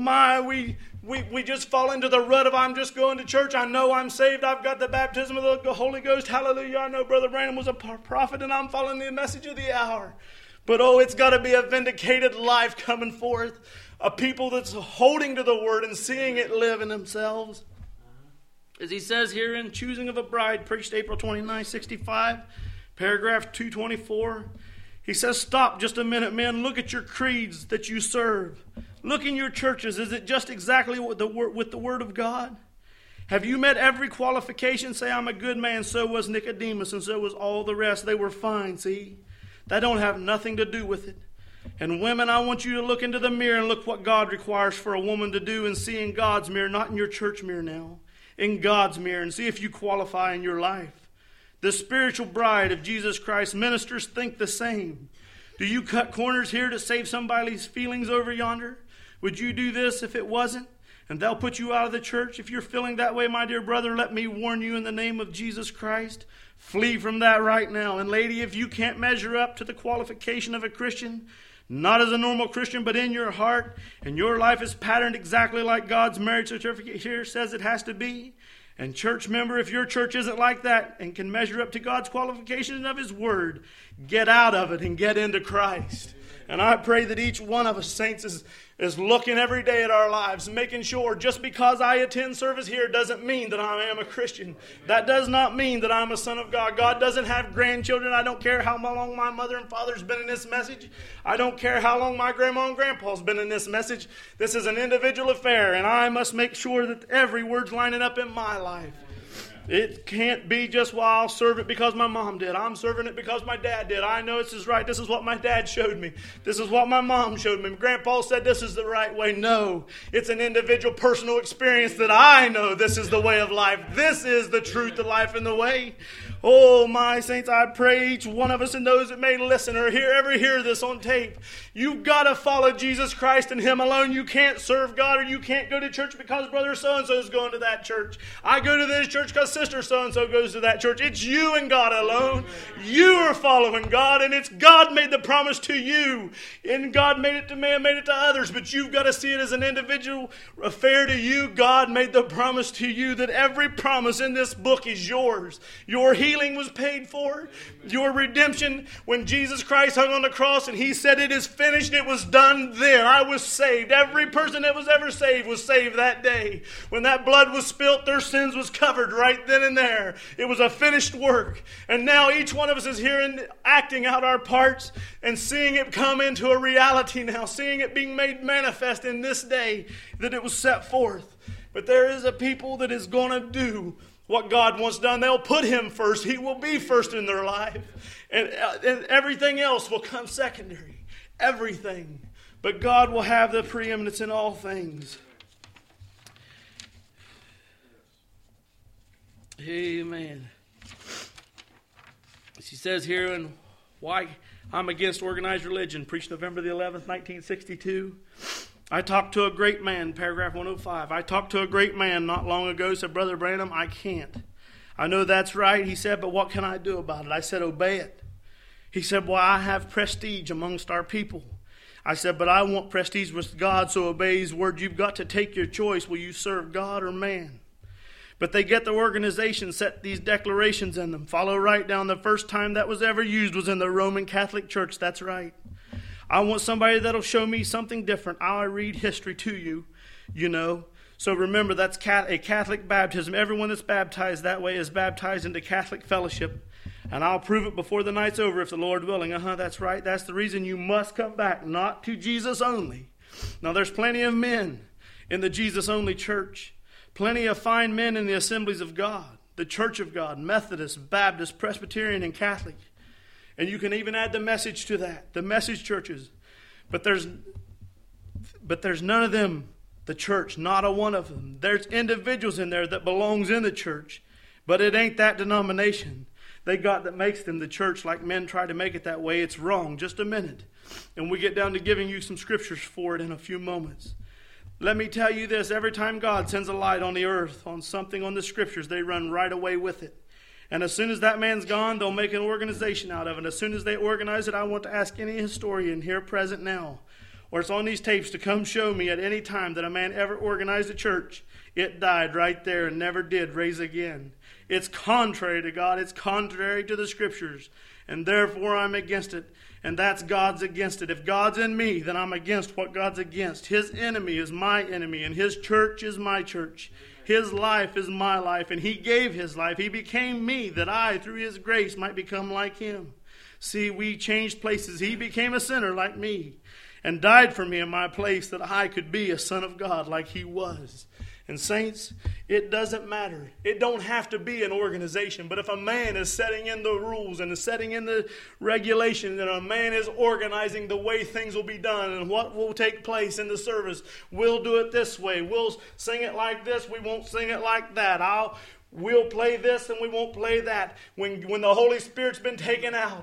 we just fall into the rut of I'm just going to church. I know I'm saved. I've got the baptism of the Holy Ghost. Hallelujah. I know Brother Brandon was a prophet, and I'm following the message of the hour. But it's got to be a vindicated life coming forth. A people that's holding to the Word and seeing it live in themselves. As he says here in Choosing of a Bride, preached April 29, 65, paragraph 224. He says, stop just a minute, men. Look at your creeds that you serve. Look in your churches. Is it just exactly with the Word of God? Have you met every qualification? Say, I'm a good man. So was Nicodemus, and so was all the rest. They were fine, see? That don't have nothing to do with it. And women, I want you to look into the mirror and look what God requires for a woman to do, and see in God's mirror, not in your church mirror now, in God's mirror, and see if you qualify in your life. The spiritual bride of Jesus Christ, ministers think the same. Do you cut corners here to save somebody's feelings over yonder? Would you do this if it wasn't? and they'll put you out of the church. If you're feeling that way, my dear brother, let me warn you in the name of Jesus Christ. Flee from that right now. And lady, if you can't measure up to the qualification of a Christian, not as a normal Christian, but in your heart, and your life is patterned exactly like God's marriage certificate here says it has to be. And church member, if your church isn't like that and can measure up to God's qualification of His Word, get out of it and get into Christ. And I pray that each one of us, saints, is looking every day at our lives and making sure just because I attend service here doesn't mean that I am a Christian. That does not mean that I'm a son of God. God doesn't have grandchildren. I don't care how long my mother and father's been in this message. I don't care how long my grandma and grandpa's been in this message. This is an individual affair, and I must make sure that every word's lining up in my life. It can't be just, well, I'll serve it because my mom did. I'm serving it because my dad did. I know this is right. This is what my dad showed me. This is what my mom showed me. Grandpa said this is the right way. No, it's an individual personal experience that I know this is the way of life. This is the truth, the life, and the way. Oh, my saints, I pray each one of us and those that may listen or ever hear this on tape, you've got to follow Jesus Christ and Him alone. You can't serve God, or you can't go to church because brother so-and-so is going to that church. I go to this church because sister so-and-so goes to that church. It's you and God alone. You are following God, and it's God made the promise to you. And God made it to man, made it to others, but you've got to see it as an individual affair to you. God made the promise to you that every promise in this book is yours. Your healing was paid for. Your redemption, when Jesus Christ hung on the cross and He said it is finished, it was done then. I was saved. Every person that was ever saved was saved that day. When that blood was spilt, their sins was covered right then and there. It was a finished work. And now each one of us is here and acting out our parts and seeing it come into a reality now, seeing it being made manifest in this day that it was set forth. But there is a people that is going to do what God wants done. They'll put Him first. He will be first in their life. And everything else will come secondary. Everything. But God will have the preeminence in all things. Amen. She says here in Why I'm Against Organized Religion, preached November the 11th, 1962. I talked to a great man, paragraph 105. I talked to a great man not long ago, said, Brother Branham, I can't. I know that's right, he said, but what can I do about it? I said, obey it. He said, well, I have prestige amongst our people. I said, but I want prestige with God, so obey His word. You've got to take your choice. Will you serve God or man? But they get the organization, set these declarations in them. Follow right down. The first time that was ever used was in the Roman Catholic Church. That's right. I want somebody that'll show me something different. I'll read history to you, you know. So remember, that's a Catholic baptism. Everyone that's baptized that way is baptized into Catholic fellowship. And I'll prove it before the night's over if the Lord willing. That's right. That's the reason you must come back, not to Jesus only. Now, there's plenty of men in the Jesus only church. Plenty of fine men in the assemblies of God, the Church of God, Methodist, Baptist, Presbyterian, and Catholic. And you can even add the Message to that, the Message churches. But there's none of them, the church, not a one of them. There's individuals in there that belongs in the church, but it ain't that denomination they got that makes them the church, like men try to make it that way. It's wrong. Just a minute. And we get down to giving you some scriptures for it in a few moments. Let me tell you this, every time God sends a light on the earth, on something on the scriptures, they run right away with it. And as soon as that man's gone, they'll make an organization out of it. As soon as they organize it, I want to ask any historian here present now, or it's on these tapes, to come show me at any time that a man ever organized a church. It died right there and never did raise again. It's contrary to God. It's contrary to the scriptures. And therefore I'm against it. And that's God's against it. If God's in me, then I'm against what God's against. His enemy is my enemy, and His church is my church. His life is my life, and He gave His life. He became me, that I, through His grace, might become like Him. See, we changed places. He became a sinner like me, and died for me in my place, that I could be a son of God like He was. And saints, it doesn't matter. It don't have to be an organization. But if a man is setting in the rules and is setting in the regulations, and a man is organizing the way things will be done and what will take place in the service, we'll do it this way. We'll sing it like this. We won't sing it like that. We'll play this and we won't play that. When the Holy Spirit's been taken out,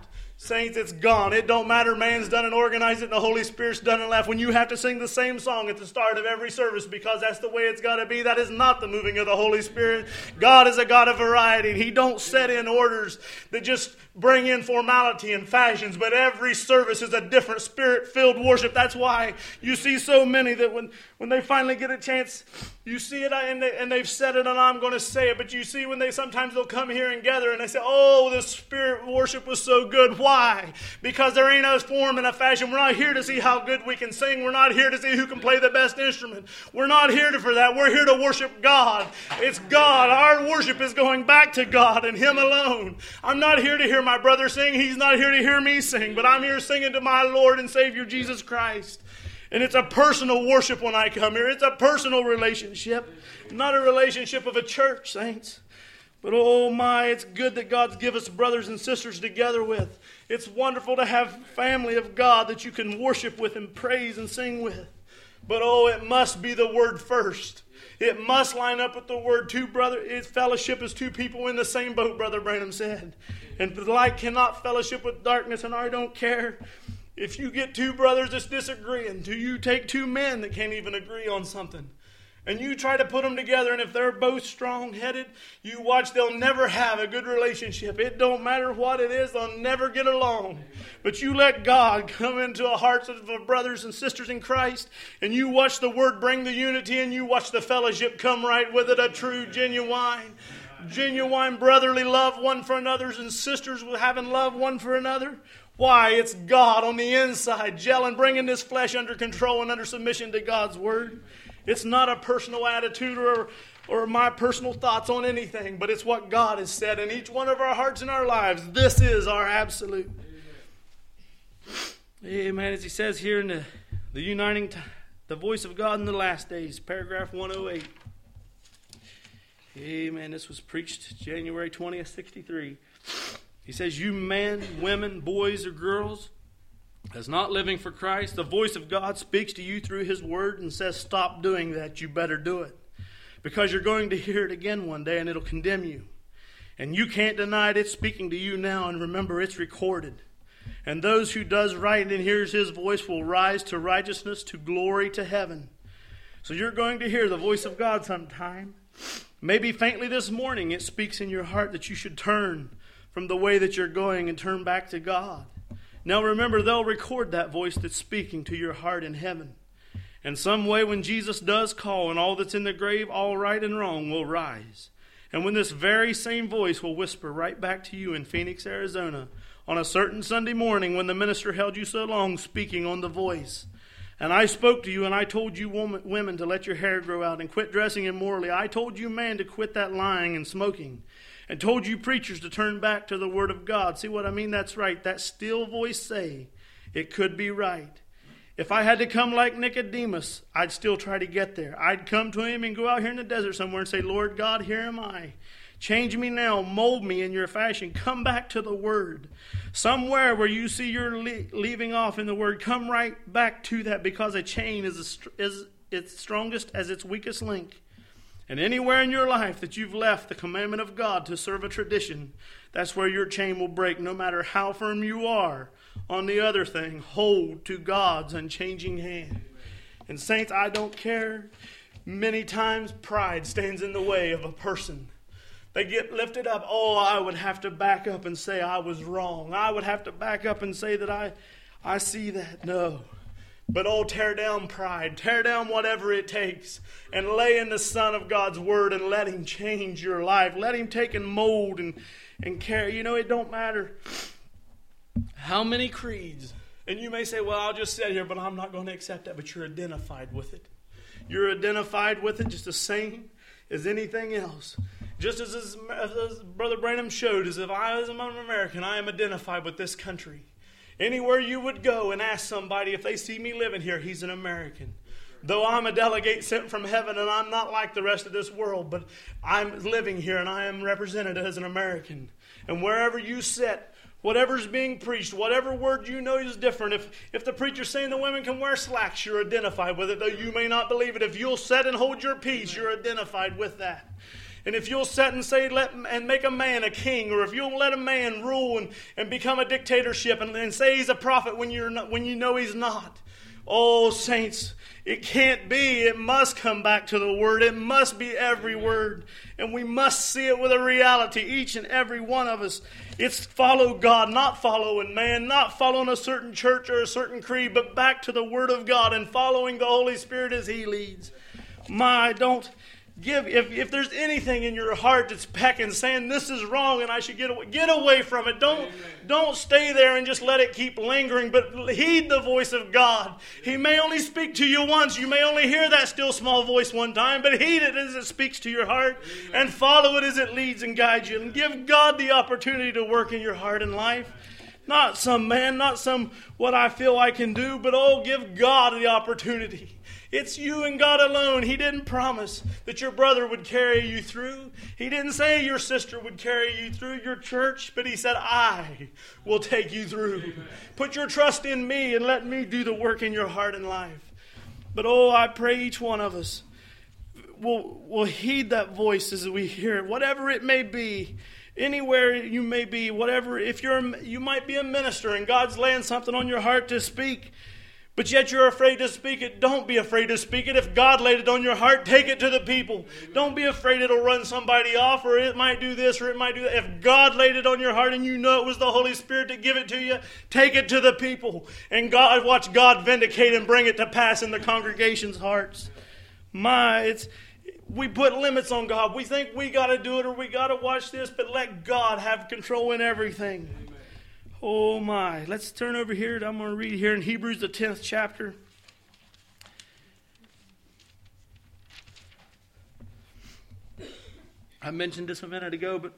Saints, it's gone. It don't matter. Man's done and organized it, and the Holy Spirit's done and left. When you have to sing the same song at the start of every service because that's the way it's got to be, that is not the moving of the Holy Spirit. God is a God of variety. He don't set in orders that just bring in formality and fashions, but every service is a different Spirit-filled worship. That's why you see so many that when they finally get a chance, you see it and they've said it and I'm going to say it, but you see when sometimes they'll come here and gather and they say, oh, the Spirit worship was so good. Why? Because there ain't a form and a fashion. We're not here to see how good we can sing. We're not here to see who can play the best instrument. We're not here for that. We're here to worship God. It's God. Our worship is going back to God and Him alone. I'm not here to hear my brother sing. He's not here to hear me sing, but I'm here singing to my Lord and Savior Jesus Christ. And it's a personal worship when I come here. It's a personal relationship, not a relationship of a church, saints. But oh my, it's good that God's given us brothers and sisters together with. It's wonderful to have family of God that you can worship with and praise and sing with. But oh, it must be the Word first. It must line up with the Word. Fellowship is two people in the same boat, Brother Branham said. And the light cannot fellowship with darkness, and I don't care. If you get two brothers that's disagreeing, do you take two men that can't even agree on something? And you try to put them together, and if they're both strong-headed, you watch, they'll never have a good relationship. It don't matter what it is, they'll never get along. But you let God come into the hearts of the brothers and sisters in Christ, and you watch the Word bring the unity, and you watch the fellowship come right with it, a true, genuine brotherly love one for another, and sisters with having love one for another. Why? It's God on the inside, gelling, bringing this flesh under control and under submission to God's Word. It's not a personal attitude or my personal thoughts on anything, but it's what God has said in each one of our hearts and our lives. This is our absolute. Amen. As he says here in the uniting, the voice of God in the last days, paragraph 108. Amen. This was preached January 20th, 63. He says, you men, women, boys, or girls, as not living for Christ, the voice of God speaks to you through His Word and says, stop doing that. You better do it. Because you're going to hear it again one day and it'll condemn you. And you can't deny it. It's speaking to you now, and remember, it's recorded. And those who does right and hears His voice will rise to righteousness, to glory, to heaven. So you're going to hear the voice of God sometime. Maybe faintly this morning it speaks in your heart that you should turn from the way that you're going and turn back to God. Now remember, they'll record that voice that's speaking to your heart in heaven. And some way when Jesus does call and all that's in the grave, all right and wrong, will rise. And when this very same voice will whisper right back to you in Phoenix, Arizona, on a certain Sunday morning when the minister held you so long speaking on the voice. And I spoke to you and I told you women to let your hair grow out and quit dressing immorally. I told you man to quit that lying and smoking. And told you preachers to turn back to the Word of God. See what I mean? That's right. That still voice say it could be right. If I had to come like Nicodemus, I'd still try to get there. I'd come to Him and go out here in the desert somewhere and say, Lord God, here am I. Change me now. Mold me in your fashion. Come back to the Word. Somewhere where you see you're leaving off in the Word, come right back to that, because a chain is its strongest as its weakest link. And anywhere in your life that you've left the commandment of God to serve a tradition, that's where your chain will break. No matter how firm you are on the other thing, hold to God's unchanging hand. And saints, I don't care. Many times pride stands in the way of a person. They get lifted up. Oh, I would have to back up and say I was wrong. I would have to back up and say that I see that. No. But oh, tear down pride. Tear down whatever it takes. And lay in the Son of God's Word and let Him change your life. Let Him take and mold and carry. You know, it don't matter how many creeds. And you may say, well, I'll just sit here, but I'm not going to accept that. But you're identified with it. You're identified with it just the same as anything else. Just as Brother Branham showed, as if I was an American, I am identified with this country. Anywhere you would go and ask somebody if they see me living here, he's an American. Though I'm a delegate sent from heaven and I'm not like the rest of this world, but I'm living here and I am represented as an American. And wherever you sit, whatever's being preached, whatever word you know is different. If the preacher's saying the women can wear slacks, you're identified with it, though you may not believe it. If you'll sit and hold your peace, you're identified with that. And if you'll set and say, and make a man a king, or if you'll let a man rule and become a dictatorship and say he's a prophet when you know he's not. Oh, saints, it can't be. It must come back to the Word. It must be every word. And we must see it with a reality, each and every one of us. It's follow God, not following man, not following a certain church or a certain creed, but back to the Word of God and following the Holy Spirit as He leads. Don't give, if there's anything in your heart that's pecking, saying this is wrong and I should get away from it. Don't stay there and just let it keep lingering, but heed the voice of God. He may only speak to you once. You may only hear that still small voice one time, but heed it as it speaks to your heart and follow it as it leads and guides you. And give God the opportunity to work in your heart and life. Not some man, not some what I feel I can do, but give God the opportunity. It's you and God alone. He didn't promise that your brother would carry you through. He didn't say your sister would carry you through your church, but He said, I will take you through. Amen. Put your trust in me and let me do the work in your heart and life. But I pray each one of us will heed that voice as we hear it, whatever it may be. Anywhere you may be, whatever, if you might be a minister and God's laying something on your heart to speak, but yet you're afraid to speak it, don't be afraid to speak it. If God laid it on your heart, take it to the people. Don't be afraid it'll run somebody off, or it might do this or it might do that. If God laid it on your heart and you know it was the Holy Spirit to give it to you, take it to the people. And watch God vindicate and bring it to pass in the congregation's hearts. We put limits on God. We think we got to do it or we got to watch this, but let God have control in everything. Amen. Oh my. Let's turn over here. I'm going to read here in Hebrews, the 10th chapter. I mentioned this a minute ago, but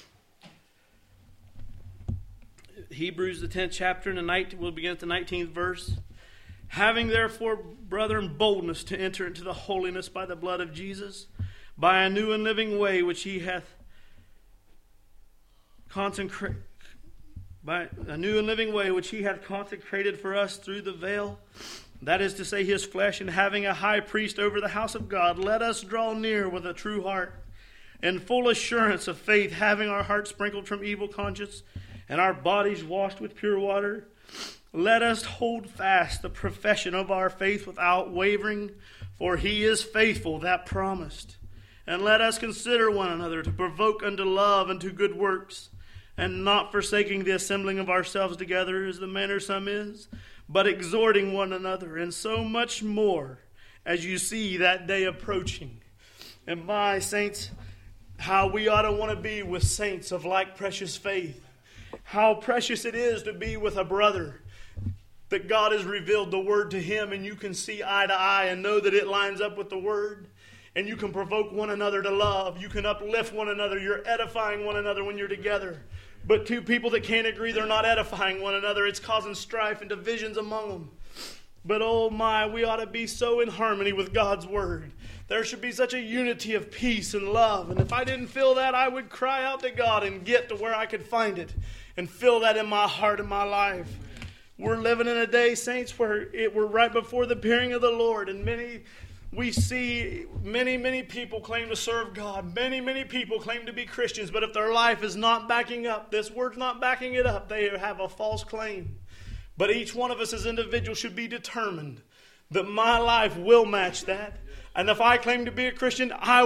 Hebrews, the 10th chapter, and we'll begin at the 19th verse. Having therefore, brethren, boldness to enter into the holiness by the blood of Jesus, by a new and living way which He hath consecrated for us through the veil, that is to say, His flesh, and having a high priest over the house of God, let us draw near with a true heart, and full assurance of faith, having our hearts sprinkled from evil conscience, and our bodies washed with pure water. Let us hold fast the profession of our faith without wavering, for He is faithful that promised. And let us consider one another to provoke unto love and to good works, and not forsaking the assembling of ourselves together as the manner some is, but exhorting one another, and so much more as you see that day approaching. And my saints, how we ought to want to be with saints of like precious faith. How precious it is to be with a brother that God has revealed the Word to him, and you can see eye to eye and know that it lines up with the Word. And you can provoke one another to love. You can uplift one another. You're edifying one another when you're together. But two people that can't agree, they're not edifying one another. It's causing strife and divisions among them. But oh my, we ought to be so in harmony with God's Word. There should be such a unity of peace and love. And if I didn't feel that, I would cry out to God and get to where I could find it and feel that in my heart and my life. We're living in a day, saints, where we're right before the appearing of the Lord. And we see many people claim to serve God. Many people claim to be Christians. But if their life is not backing up, this Word's not backing it up, they have a false claim. But each one of us as individuals should be determined that my life will match that. And if I claim to be a Christian, the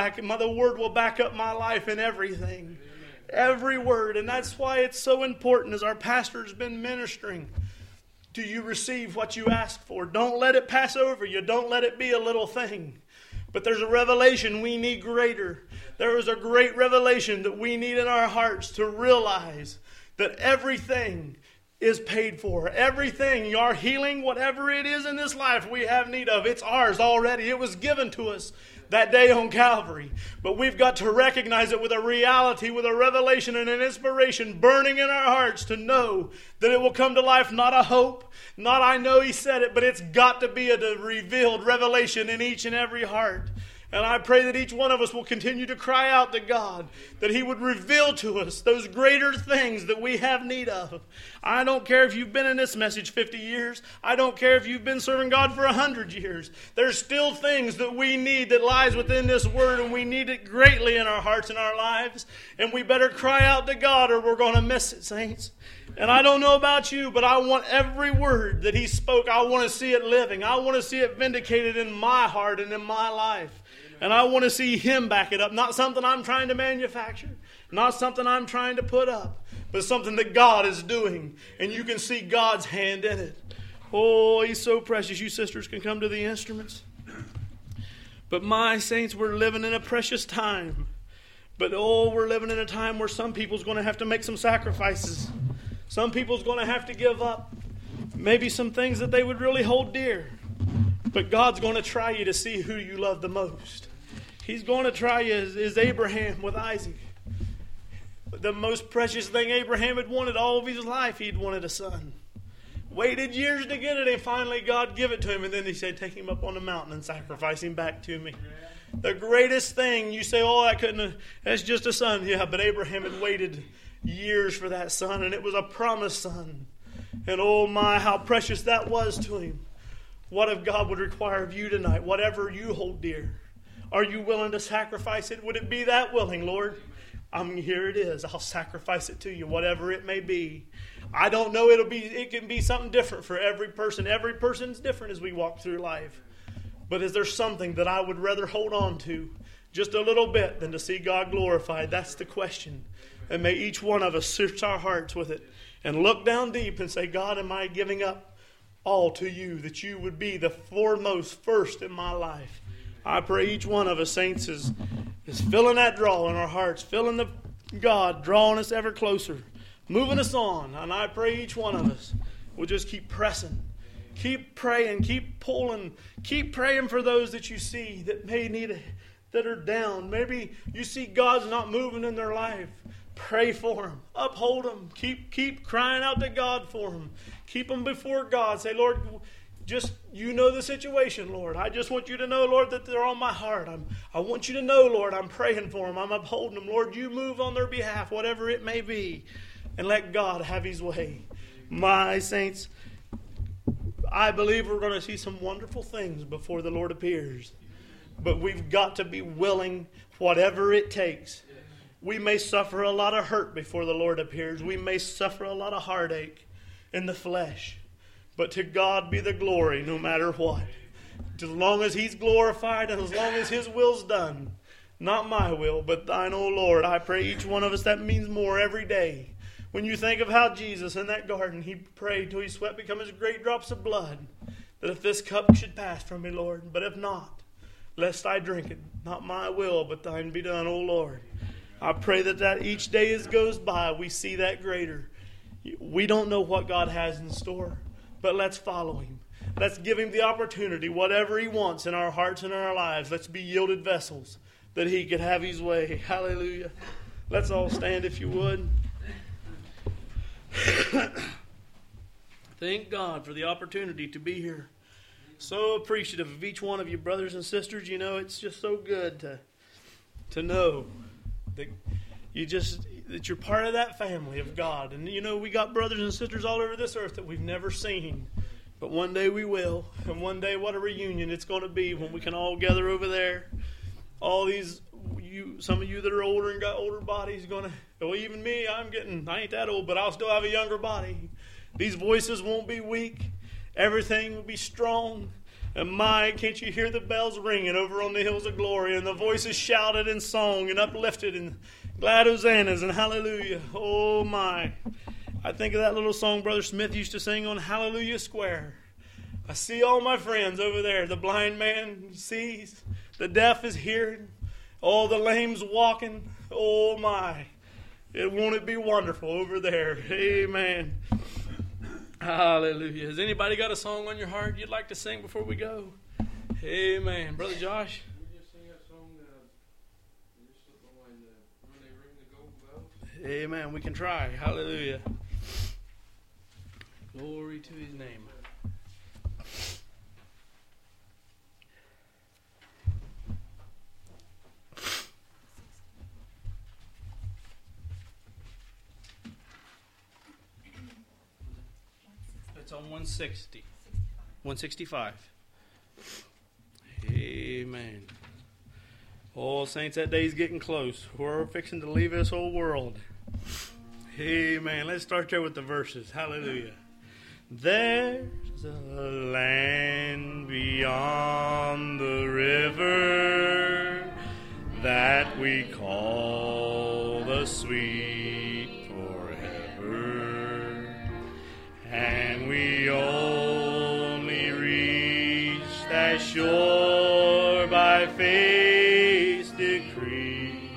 Word will back up my life in everything. Every word. And that's why it's so important, as our pastor's been ministering. Do you receive what you ask for? Don't let it pass over you. Don't let it be a little thing. But there's a revelation we need greater. There is a great revelation that we need in our hearts to realize that everything is paid for. Everything, our healing, whatever it is in this life we have need of, it's ours already. It was given to us that day on Calvary. But we've got to recognize it with a reality, with a revelation and an inspiration burning in our hearts to know that it will come to life, not a hope, not I know He said it, but it's got to be a revealed revelation in each and every heart. And I pray that each one of us will continue to cry out to God, that He would reveal to us those greater things that we have need of. I don't care if you've been in this message 50 years. I don't care if you've been serving God for 100 years. There's still things that we need that lies within this Word, and we need it greatly in our hearts and our lives. And we better cry out to God or we're going to miss it, saints. And I don't know about you, but I want every word that He spoke, I want to see it living. I want to see it vindicated in my heart and in my life. And I want to see Him back it up. Not something I'm trying to manufacture. Not something I'm trying to put up. But something that God is doing. And you can see God's hand in it. Oh, He's so precious. You sisters can come to the instruments. But my saints, we're living in a precious time. But oh, we're living in a time where some people's going to have to make some sacrifices. Some people's going to have to give up maybe some things that they would really hold dear. But God's going to try you to see who you love the most. He's going to try you as Abraham with Isaac. The most precious thing Abraham had wanted all of his life, he'd wanted a son. Waited years to get it, and finally God gave it to him. And then He said, take him up on the mountain and sacrifice him back to me. The greatest thing, you say, oh, that's just a son. Yeah, but Abraham had waited years for that son, and it was a promised son. And oh my, how precious that was to him. What if God would require of you tonight, whatever you hold dear? Are you willing to sacrifice it? Would it be that willing, Lord? Here it is. I'll sacrifice it to you, whatever it may be. I don't know. It can be something different for every person. Every person's different as we walk through life. But is there something that I would rather hold on to just a little bit than to see God glorified? That's the question. And may each one of us search our hearts with it and look down deep and say, God, am I giving up all to you, that you would be the foremost, first in my life? I pray each one of us, saints, is filling that draw in our hearts, filling the God, drawing us ever closer, moving us on. And I pray each one of us will just keep pressing, keep praying, keep pulling, keep praying for those that you see that may need it, that are down. Maybe you see God's not moving in their life. Pray for them. Uphold them. Keep crying out to God for them. Keep them before God. Say, Lord, just you know the situation, Lord. I just want you to know, Lord, that they're on my heart. I want you to know, Lord, I'm praying for them. I'm upholding them. Lord, you move on their behalf, whatever it may be, and let God have His way. My saints, I believe we're going to see some wonderful things before the Lord appears. But we've got to be willing, whatever it takes. We may suffer a lot of hurt before the Lord appears. We may suffer a lot of heartache in the flesh. But to God be the glory no matter what. As long as He's glorified and as long as His will's done. Not my will, but thine, O Lord. I pray each one of us that means more every day. When you think of how Jesus in that garden, He prayed till His sweat become as great drops of blood. That if this cup should pass from me, Lord, but if not, lest I drink it. Not my will, but thine be done, O Lord. I pray that each day as goes by, we see that greater. We don't know what God has in store, but let's follow Him. Let's give Him the opportunity, whatever He wants in our hearts and in our lives. Let's be yielded vessels that He could have His way. Hallelujah. Let's all stand if you would. Thank God for the opportunity to be here. So appreciative of each one of you, brothers and sisters. You know, it's just so good to know that you're part of that family of God. And you know, we got brothers and sisters all over this earth that we've never seen. But one day we will. And one day what a reunion it's going to be when we can all gather over there. All these, some of you that are older and got older bodies going to, well, even me, I ain't that old, but I'll still have a younger body. These voices won't be weak. Everything will be strong. And my, can't you hear the bells ringing over on the hills of glory, and the voices shouted and song and uplifted and glad hosannas and hallelujah. Oh my. I think of that little song Brother Smith used to sing on Hallelujah Square. I see all my friends over there. The blind man sees, the deaf is hearing, all the lame's walking. Oh my. Won't it be wonderful over there? Amen. Hallelujah. Has anybody got a song on your heart you'd like to sing before we go? Amen. Brother Josh? We just sing that song we just slip on when they ring the golden bells. Amen. We can try. Hallelujah. Glory to His name. It's on 160. 165. Amen. Oh, saints, that day's getting close. We're fixing to leave this old world. Amen. Let's start there with the verses. Hallelujah. There's a land beyond the river that we call the sweet forever, and we only reach that shore by faith's decree.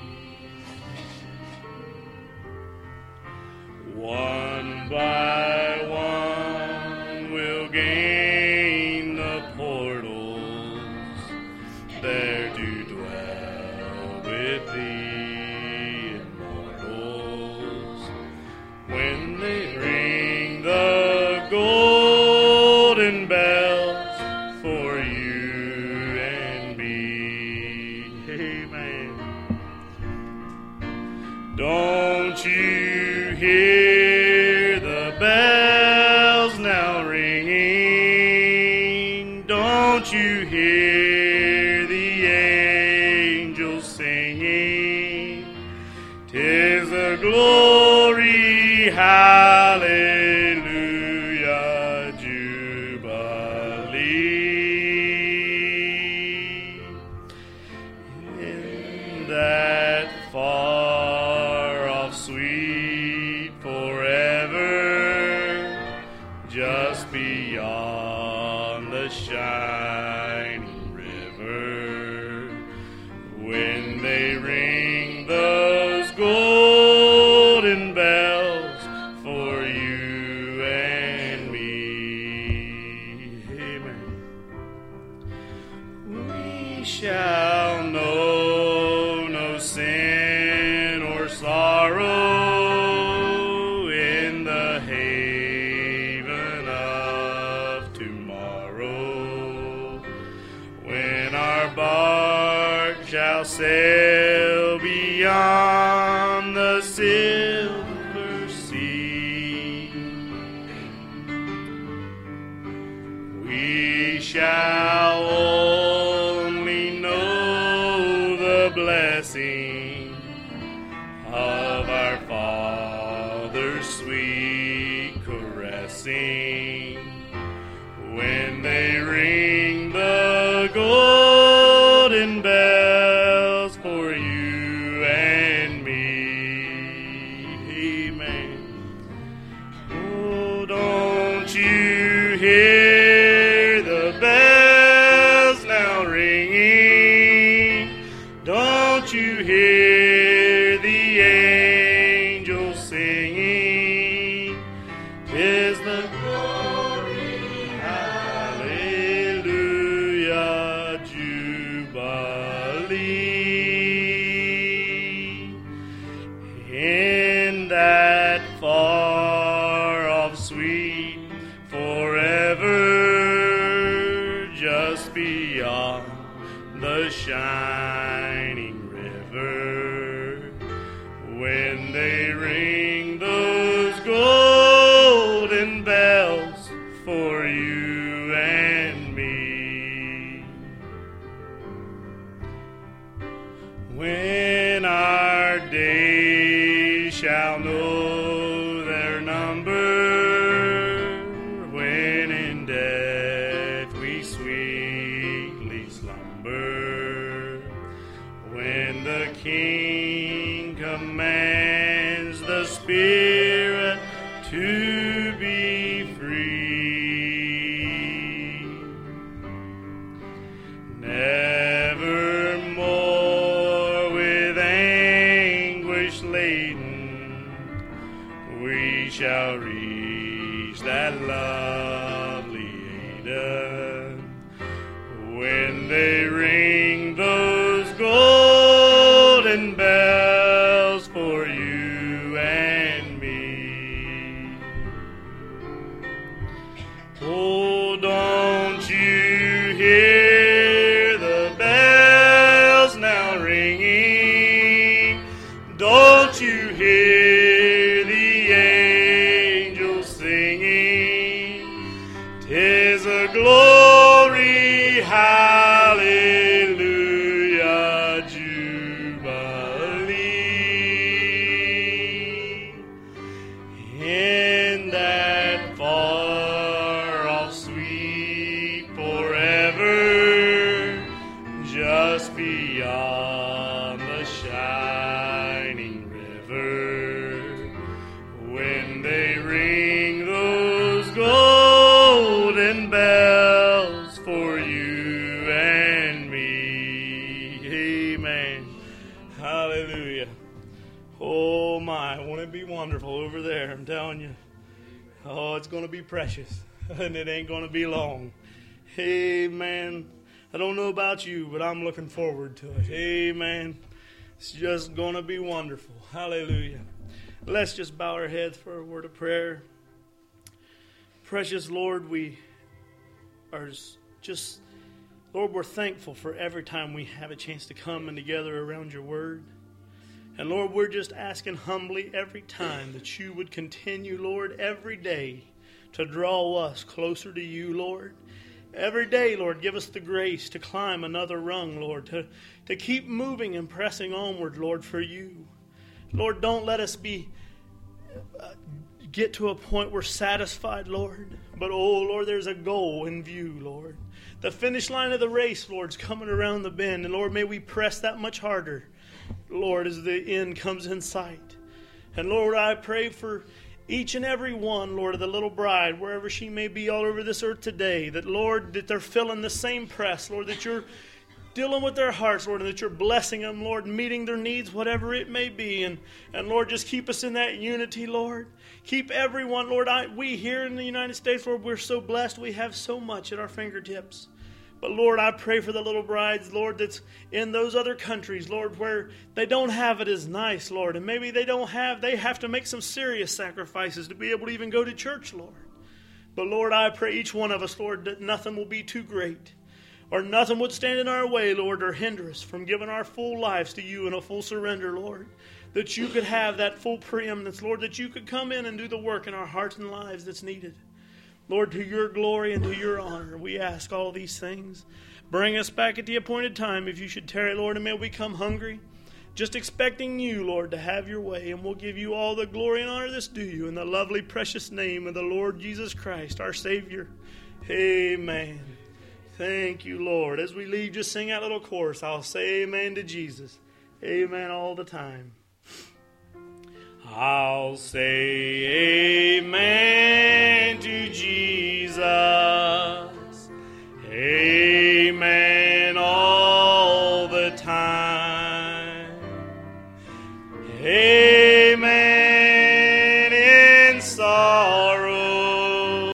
One by one we'll gain the portals there to dwell with the immortals. When they ring the golden bells for you and me. Amen. Don't you hear the bells now ringing? Don't you hear the angels singing? 'Tis a glory, hallelujah, jubilee. In that far off sweet forever, just beyond the shining river, when they ring those golden bells for you and me. Amen. We shall know no sin or sorrow in the haven of tomorrow, when our bark shall sail beyond the silver sea. We shall only know the blessing of our Father's sweet caressing, when they ring the golden bells for you and me. Amen. Oh, don't you hear the bells now ringing? Don't you hear the angels singing? 'Tis the glory, hallelujah, jubilee. In that far off sweet forever, just beyond the shining river, when they ring those golden bells for you and me. When our days shall know their number, when in death we sweetly slumber, when the King commands the Spirit to be free, nevermore with anguish laden we shall reach that lovely Eden, when they ring those golden beyond the shining river, when they ring those golden bells for you and me. Amen. Hallelujah. Oh my, won't it be wonderful over there? I'm telling you. Oh, it's going to be precious, and it ain't going to be long. Amen. I don't know about you, but I'm looking forward to it. Amen. It's just going to be wonderful. Hallelujah. Let's just bow our heads for a word of prayer. Precious Lord, we are just, Lord, we're thankful for every time we have a chance to come and together around your word. And Lord, we're just asking humbly every time that you would continue, Lord, every day to draw us closer to you, Lord. Every day, Lord, give us the grace to climb another rung, Lord, to keep moving and pressing onward, Lord, for you. Lord, don't let us get to a point we're satisfied, Lord. But, oh, Lord, there's a goal in view, Lord. The finish line of the race, Lord, is coming around the bend. And, Lord, may we press that much harder, Lord, as the end comes in sight. And, Lord, I pray for each and every one, Lord, of the little bride, wherever she may be all over this earth today, that, Lord, that they're feeling the same press, Lord, that you're dealing with their hearts, Lord, and that you're blessing them, Lord, meeting their needs, whatever it may be. And Lord, just keep us in that unity, Lord. Keep everyone, Lord. We here in the United States, Lord, we're so blessed. We have so much at our fingertips. But, Lord, I pray for the little brides, Lord, that's in those other countries, Lord, where they don't have it as nice, Lord. And maybe they have to make some serious sacrifices to be able to even go to church, Lord. But, Lord, I pray each one of us, Lord, that nothing will be too great or nothing would stand in our way, Lord, or hinder us from giving our full lives to you in a full surrender, Lord. That you could have that full preeminence, Lord, that you could come in and do the work in our hearts and lives that's needed. Lord, to your glory and to your honor, we ask all these things. Bring us back at the appointed time if you should tarry, Lord, and may we come hungry, just expecting you, Lord, to have your way. And we'll give you all the glory and honor that's due you in the lovely, precious name of the Lord Jesus Christ, our Savior. Amen. Thank you, Lord. As we leave, just sing that little chorus. I'll say amen to Jesus. Amen all the time. I'll say amen to Jesus. Amen all the time. Amen.